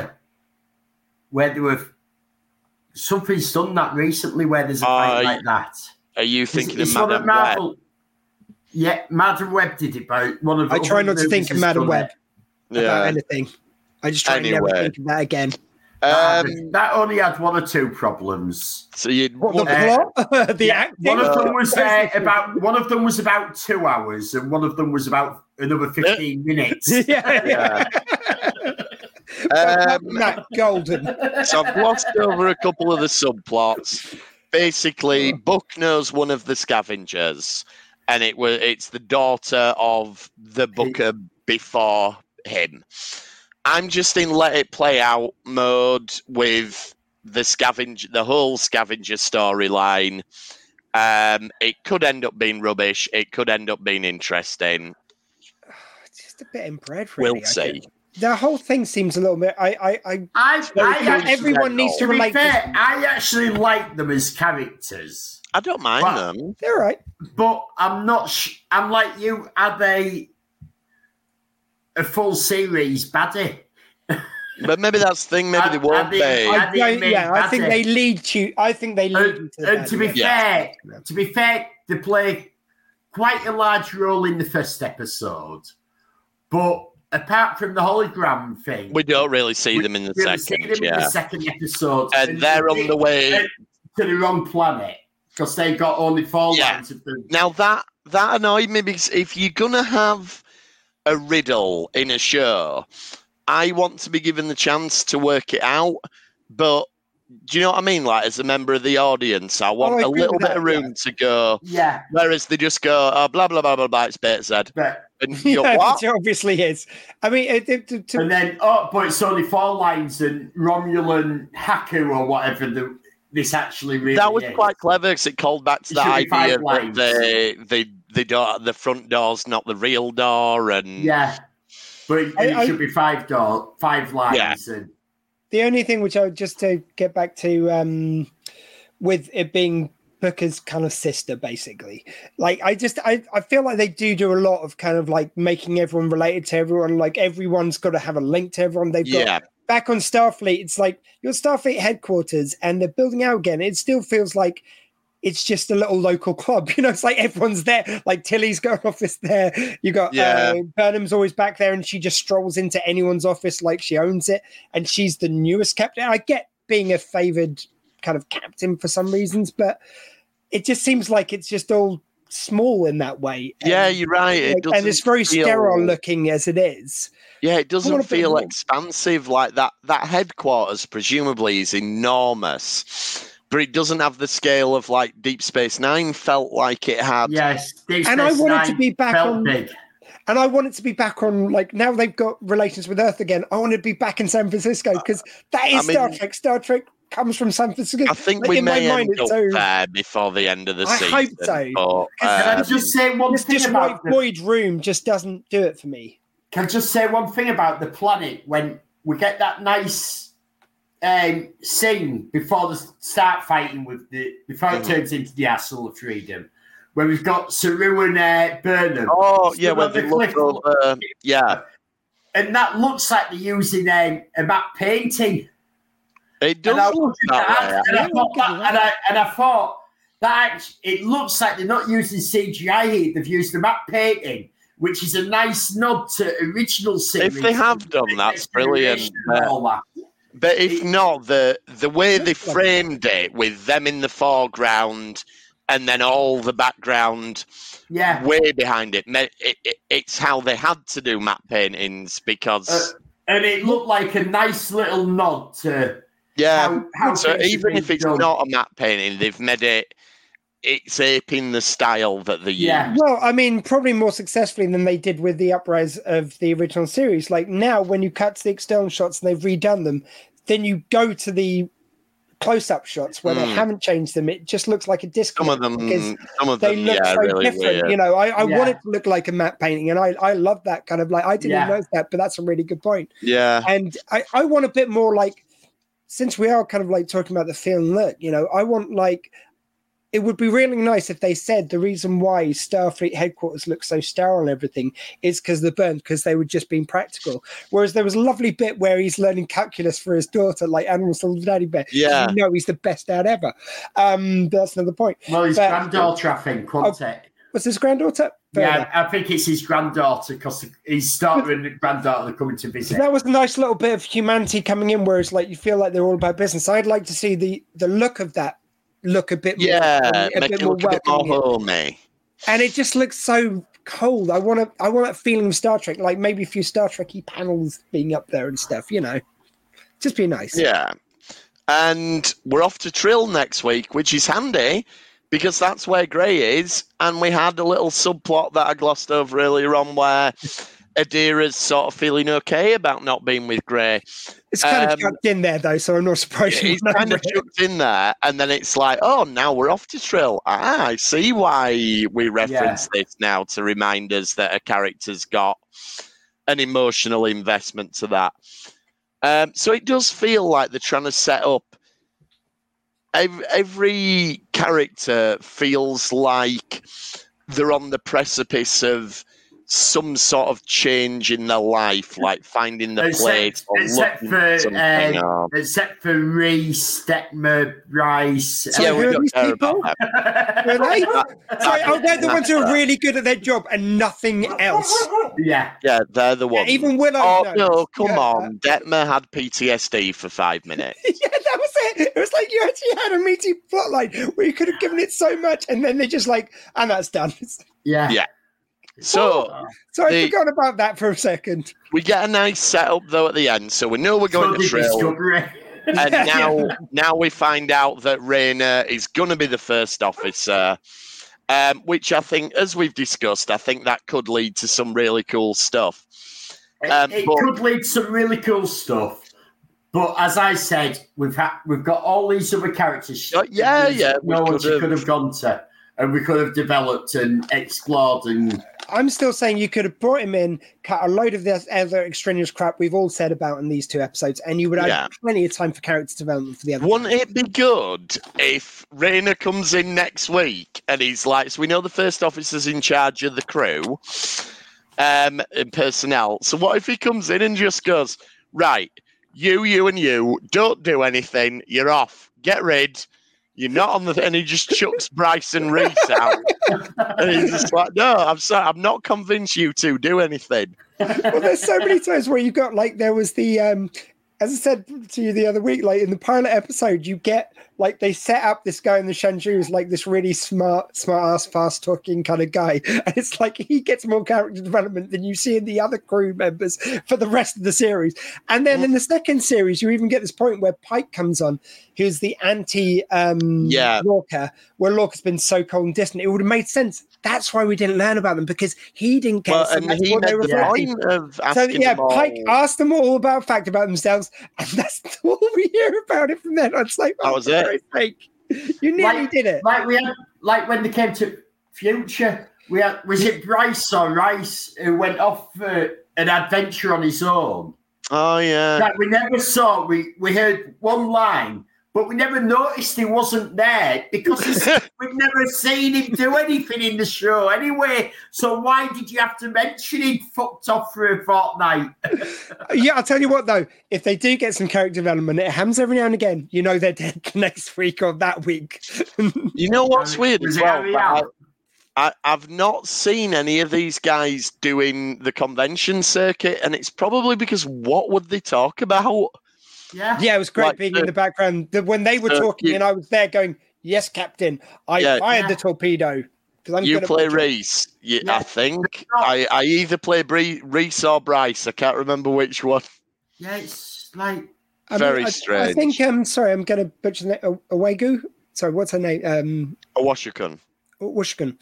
Where there were something's done that recently, where there's a fight Uh, like that. Are you It's, thinking it's of one of Madame Web? Marvel. Yeah, Madam Web did it, but one of I the try other not to think movies of has Madam done Web it. about Yeah. anything. I just try to never Anyway. think of that again. That, Um, that only had one or two problems. so you What, the Uh, plot? the Yeah, acting? one of them Uh, was uh, about one of them was about two hours, and one of them was about another fifteen minutes. yeah, yeah. Um, Matt Golden. So I've glossed over a couple of the subplots. Basically, Buck knows one of the scavengers, and it was it's the daughter of the Booker before him. I'm just in let it play out mode with the scavenger, the whole scavenger storyline. Um, it could end up being rubbish. It could end up being interesting. It's just a bit inbred, really. We'll I see. think. The whole thing seems a little bit. I, I, I. I, Very I good. actually, Everyone needs to to be relate. fair, to- I actually like them as characters, I don't mind Well- them. They're all right. but I'm not. Sh- I'm like you. Are they a full series baddie? But maybe that's the thing. Maybe I- they I won't think- be. I I don't, mean, yeah, I think baddie. they lead you. I think they lead you And, to and to be that. Yeah. fair, to be fair, they play quite a large role in the first episode, but apart from the hologram thing, We don't really see we them in the really see second, them in yeah. the second episode, And they're on the way. to the wrong planet because they got only four Yeah. lines of them. Now that that annoyed me, because if you're gonna have a riddle in a show, I want to be given the chance to work it out. But do you know what I mean? Like, as a member of the audience, I want I a agree little with bit that, of room to go. Yeah, Whereas they just go, oh, blah blah blah blah blah. It's beta Z, but and you go, Yeah, what? it obviously is. I mean, it, it, to, to, and then oh, but it's only four lines, and Romulan Haku or whatever the, this actually really That was is. quite clever, because it called back to It the should be five idea that lines. they they they don't the front door's not the real door, and Yeah, but it, I- it I- should be five door, five lines, and the only thing which I would just to get back to um, with it being Booker's kind of sister, basically. Like, I just, I, I feel like they do do a lot of kind of like making everyone related to everyone. Like, everyone's got to have a link to everyone. They've got yeah. back on Starfleet. It's like your Starfleet headquarters, and they're building out again. It still feels like it's just a little local club. You know, it's like everyone's there. Like Tilly's got an office there. You got yeah. uh, Burnham's always back there, and she just strolls into anyone's office like she owns it. And she's the newest captain. I get being a favored kind of captain for some reasons, but it just seems like it's just all small in that way. And, yeah, you're right. It like, and it's very feel... sterile looking as it is. Yeah, it doesn't feel expansive like that. That headquarters presumably is enormous, but it doesn't have the scale of like Deep Space Nine felt like it had. Yes, Deep Space and I want Nine it to be back on. Big. And I want it to be back on, like, now they've got relations with Earth again. I want it to be back in San Francisco because that is I mean, Star Trek. Star Trek comes from San Francisco. I think like, we may mind, end up so... there before the end of the I season. I hope so. But, um, Can I just say one this thing just about the void room just doesn't do it for me. Can I just say one thing about the planet when we get that nice um, scene before they start fighting with the before it mm-hmm. turns into the Asshole of Freedom, where we've got Saru and uh, Burnham. Oh yeah, where they look over, yeah, and that looks like they're using um, a map painting. It does. And I, look that that, and, I thought that, and, I, and I thought that it looks like they're not using C G I here. They've used a map painting, which is a nice nod to original series. If they have done, that's brilliant. But, but if it, the the way they framed it with them in the foreground and then all the background yeah. way behind it, it, it, it's how they had to do map paintings because... Uh, and it looked like a nice little nod to... Yeah, how, how so even if it's done. not a map painting, they've made it... It's aping the style that they yeah. use. Well, I mean, probably more successfully than they did with the uprise of the original series. Like now, when you cut to the external shots and they've redone them, then you go to the close-up shots where mm. they haven't changed them. It just looks like a disconnect. Some of them, because some of they them, look yeah, so really different. weird. You know, I, I yeah. want it to look like a matte painting, and I, I love that kind of like. I didn't yeah. notice that, but that's a really good point. Yeah, and I, I want a bit more like, since we are kind of like talking about the feel and look, you know, I want like. It would be really nice if they said the reason why Starfleet headquarters look so sterile and everything is because the burn, because they were just being practical. Whereas there was a lovely bit where he's learning calculus for his daughter, like Animal Soul Daddy Bear. Yeah. You know he's the best dad ever. Um, that's another point. Well, his but, granddaughter, I think, wasn't oh, it? Was his granddaughter? Fair yeah, enough. I think it's his granddaughter because his daughter and granddaughter are coming to visit. So that was a nice little bit of humanity coming in, whereas like you feel like they're all about business. I'd like to see the the look of that look a bit more, yeah, a make bit it more look a bit more welcoming. homey. And it just looks so cold. I want to, I want that feeling of Star Trek, like maybe a few Star Trek-y panels being up there and stuff. You know, just be nice. Yeah, and we're off to Trill next week, which is handy because that's where Gray is, and we had a little subplot that I glossed over earlier on where Adira's sort of feeling okay about not being with Gray. It's kind um, of chucked in there, though, so I'm not surprised. It's kind of chucked in there, and then it's like, oh, now we're off to Trill. Ah, I see why we reference yeah. this now to remind us that a character's got an emotional investment to that. Um, so it does feel like they're trying to set up. Every, every character feels like they're on the precipice of some sort of change in their life, like finding the except, place or except for something uh, up. except for Reese, Detmer, Rice. So yeah, we don't care about that. Really? Sorry, oh, they're the ones who are really good at their job and nothing else. Yeah, yeah, they're the ones. Yeah, even Willow. Oh knows. no, come yeah. on! Detmer had P T S D for five minutes. Yeah, that was it. It was like you actually had a meaty plotline where you could have given it so much, and then they just like, and that's done. Yeah, yeah. So, so I the, forgot about that for a second. We get a nice setup though at the end, so we know we're going to Trill. And now, now we find out that Rayner is going to be the first officer, um, which I think, as we've discussed, I think that could lead to some really cool stuff. Um, it it but, could lead to some really cool stuff. But as I said, we've had we've got all these other characters. Uh, yeah, yeah. No one could have gone to. And we could have developed and explored and I'm still saying you could have brought him in, cut a load of this other extraneous crap we've all said about in these two episodes, and you would have Yeah. plenty of time for character development for the other. Wouldn't it be good if Rayner comes in next week and he's like, so we know the first officer's in charge of the crew um, and personnel. So what if he comes in and just goes, right, you, you, and you, don't do anything. You're off. Get rid. You're not on the... And he just chucks Bryce and Reese out. And he's just like, no, I'm sorry. I'm not convinced you to do anything. Well, there's so many times where you've got, like, there was the... Um, as I said to you the other week, like in the pilot episode, you get like they set up this guy in the Shanju as like this really smart, smart ass, fast talking kind of guy. And it's like he gets more character development than you see in the other crew members for the rest of the series. And then in the second series, you even get this point where Pike comes on, who's the anti um, yeah. Lorca, where Lorca's been so cold and distant. It would have made sense. That's why we didn't learn about them, because he didn't get well, it. So and that's he what made they were the point of asking So yeah, them all. Pike asked them all about fact about themselves, and that's all we hear about it from then. It's like, that oh, was it. Sake. You nearly like, did it. Like we had, like when they came to Future, we had was it Bryce or Rice who went off for an adventure on his own? Oh yeah. That we never saw. We we heard one line, but we never noticed he wasn't there because we've never seen him do anything in the show anyway. So why did you have to mention he fucked off for a fortnight? Yeah, I'll tell you what though, if they do get some character development, it happens every now and again. You know they're dead next week or that week. You know what's And weird was as it well? Harry I, out? I, I've not seen any of these guys doing the convention circuit, and it's probably because what would they talk about? Yeah, Yeah, it was great Like being the- in the background. The, when they were So talking you- and I was there going, yes, Captain, I Yeah. fired Yeah. the torpedo. I'm You good at play my job. Reese, you, Yeah. I think. No. I, I either play Bree, Reese or Bryce. I can't remember which one. yeah, it's like I Very I, strange. I think, um, sorry, I'm going to butcher the name. Awegu? Sorry, what's her name? Um, A Washington. Washington.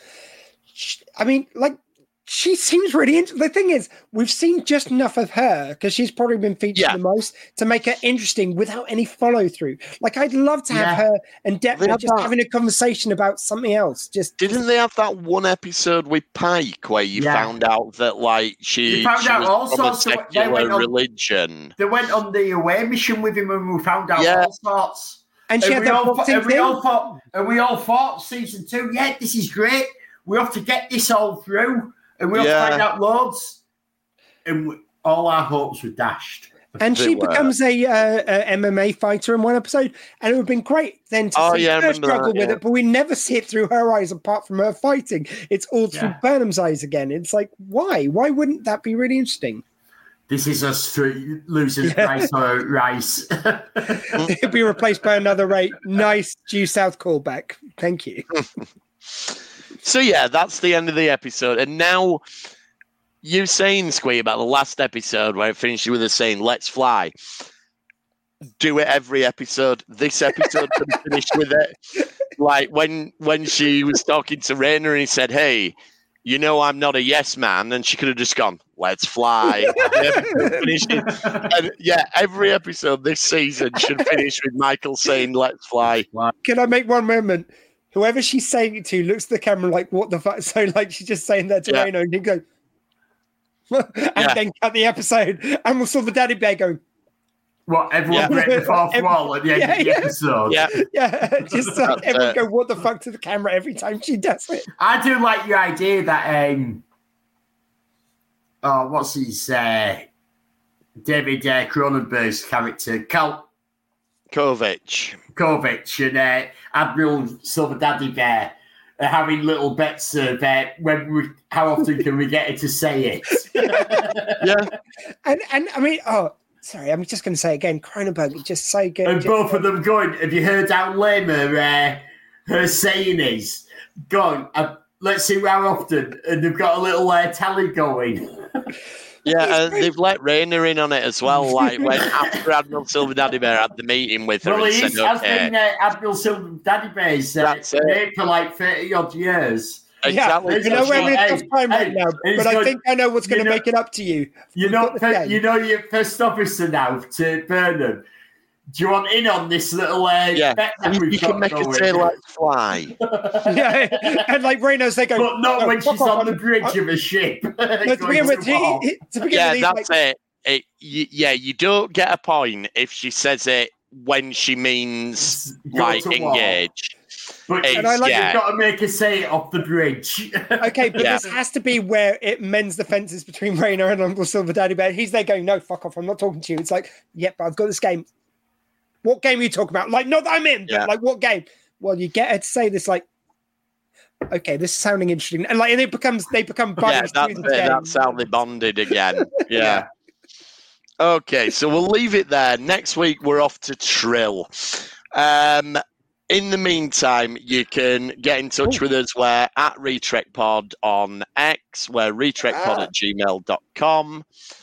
I mean, like, she seems really interesting. The thing is, we've seen just enough of her because she's probably been featured Yeah. the most to make her interesting without any follow through. Like, I'd love to have Yeah. her and They Deppner had just that- having a conversation about something else. Just Didn't they have that one episode with Pike where you Yeah. found out that, like, she, You found she out was all from a sorts of- they secular went on- religion? they went on the away mission with him and we found out Yeah. all sorts. and she And had we, that all, boxing and we thing. all thought, and we all thought season two, yeah, this is great. We have to get this all through, and we have Yeah. to find out loads. And we, all our hopes were dashed. And They she were. becomes a, uh, a M M A fighter in one episode, and it would have been great then to Oh, see yeah, I her remember struggle that, with yeah. it. But we never see it through her eyes, apart from her fighting. It's all through Yeah. Burnham's eyes again. It's like, why? Why wouldn't that be really interesting? This is us through losing Rice or Rice. It'd be replaced by another rate. Nice due south callback. Thank you. So yeah, that's the end of the episode. And now you saying, Squee, about the last episode where it finished with us saying, let's fly. Do it every episode. This episode could have finished with it. Like when when she was talking to Rayner and he said, hey, you know I'm not a yes man, and she could have just gone, let's fly. And yeah, every episode this season should finish with Michael saying, let's fly. Can I make one moment? Whoever she's saying it to looks at the camera like, what the fuck? So, like, she's just saying that to Yeah. Reno, and you go, and Yeah. then cut the episode. And we saw the daddy bear going, What, everyone Yeah. break the fourth Every- wall at the end Yeah, of the yeah. episode? Yeah, yeah, just so That's everyone it. go, what the fuck to the camera every time she does it. I do like your idea that um oh what's his uh David uh, Cronenberg's character Cal Kovic. Kovic and uh, Admiral Silver Daddy Bear are having little bets of uh, when we how often can we get her to say it. Yeah. And and I mean, oh, sorry, I'm just going to say it again. Cronenberg is just so good. And Just- both of them going, have you heard how lame her, uh, her saying is? Going, uh, let's see how often. And they've got a little uh, tally going. Yeah, and they've let Rayner in on it as well. Like when after Admiral Silver Daddy Bear had the meeting with her Well, and he said, is, has okay, been uh, Admiral Silver Daddy Bear's uh, That's it. mate for like thirty odd years. exactly. Yeah, you know we're in a tough time right Hey, now, it's but I good. think I know what's going You to know- make it up to you. You We've know, got the game. you know your first officer now to Burnham. Do you want in on this little uh, yeah. bet that You, we've you can make got her going? say "Let's fly." Yeah, and like Reyno's, they go, But not "No, when fuck she's off, on the I'm- bridge I'm- of a ship. No, to going begin with, to war. he- he- to begin Yeah, with, he's that's like, it. it you, yeah, you don't get a point if she says it when she means Go like to war. engage. But It's- And I like- yeah. you've got to make her say it off the bridge. okay, but Yeah. this has to be where it mends the fences between Reyna and Uncle Silver Daddy Bear. He's there going, no, fuck off, I'm not talking to you. It's like, yep, I've got this game. What game are you talking about? Like, not that I'm in, but Yeah. like, what game? Well, you get her to say this, like, okay, this is sounding interesting. And like, and it becomes, they become Yeah, buddies that's through it. the game. That's how they bonded again. Yeah. Okay, so we'll leave it there. Next week we're off to Trill. Um, in the meantime, you can get in touch with us. We're at RetrekPod on X. We're retrekpod at gmail dot com.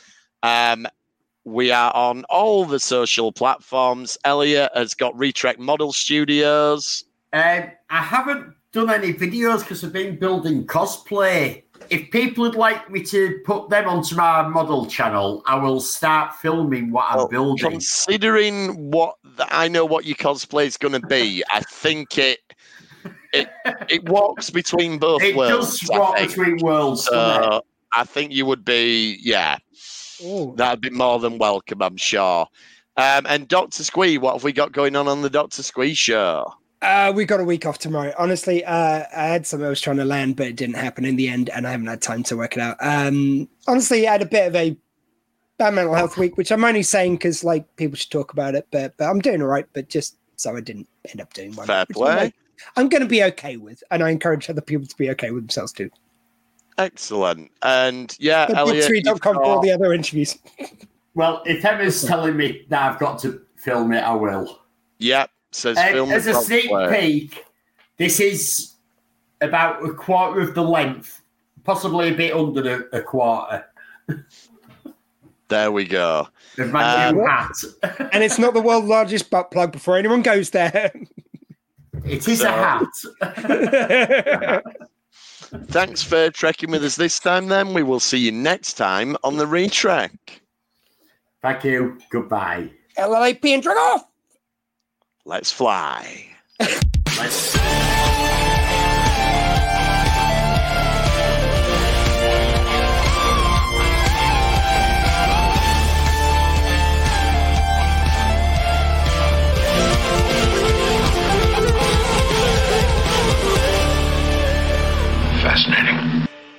Um, we are on all the social platforms. Elliot has got Retrek Model Studios. Um, I haven't done any videos because I've been building cosplay. If people would like me to put them onto my model channel, I will start filming what I'm Well, building. Considering what the, I know what your cosplay is going to be, I think it it it walks between both It worlds. does I walk think. between worlds. doesn't it? So I think you would be, yeah, Ooh. that'd be more than welcome, I'm sure. Um, and Doctor Squee, what have we got going on on the Doctor Squee show? Uh, we got a week off tomorrow. Honestly, uh, I had something I was trying to land, but it didn't happen in the end, and I haven't had time to work it out. Um, honestly, I had a bit of a bad mental health week, which I'm only saying because like people should talk about it, but but I'm doing all right. But just so I didn't end up doing one. Fair which play. I'm, like, I'm going to be okay with, and I encourage other people to be okay with themselves too. Excellent. And yeah, Go Elliot, book dot com you've for all got- the other interviews. Well, if Emma's telling me that I've got to film it, I will. Yep, says Um, film as a the sneak cosplay. peek, this is about a quarter of the length, possibly a bit under a, a quarter There we go. of my Um, new hat. And it's not the world's largest butt plug before anyone goes there. It is So- a hat. Thanks for trekking with us this time then. We will see you next time on the Retrek. Thank you. Goodbye. L L A P and drag off. Let's fly. Let's.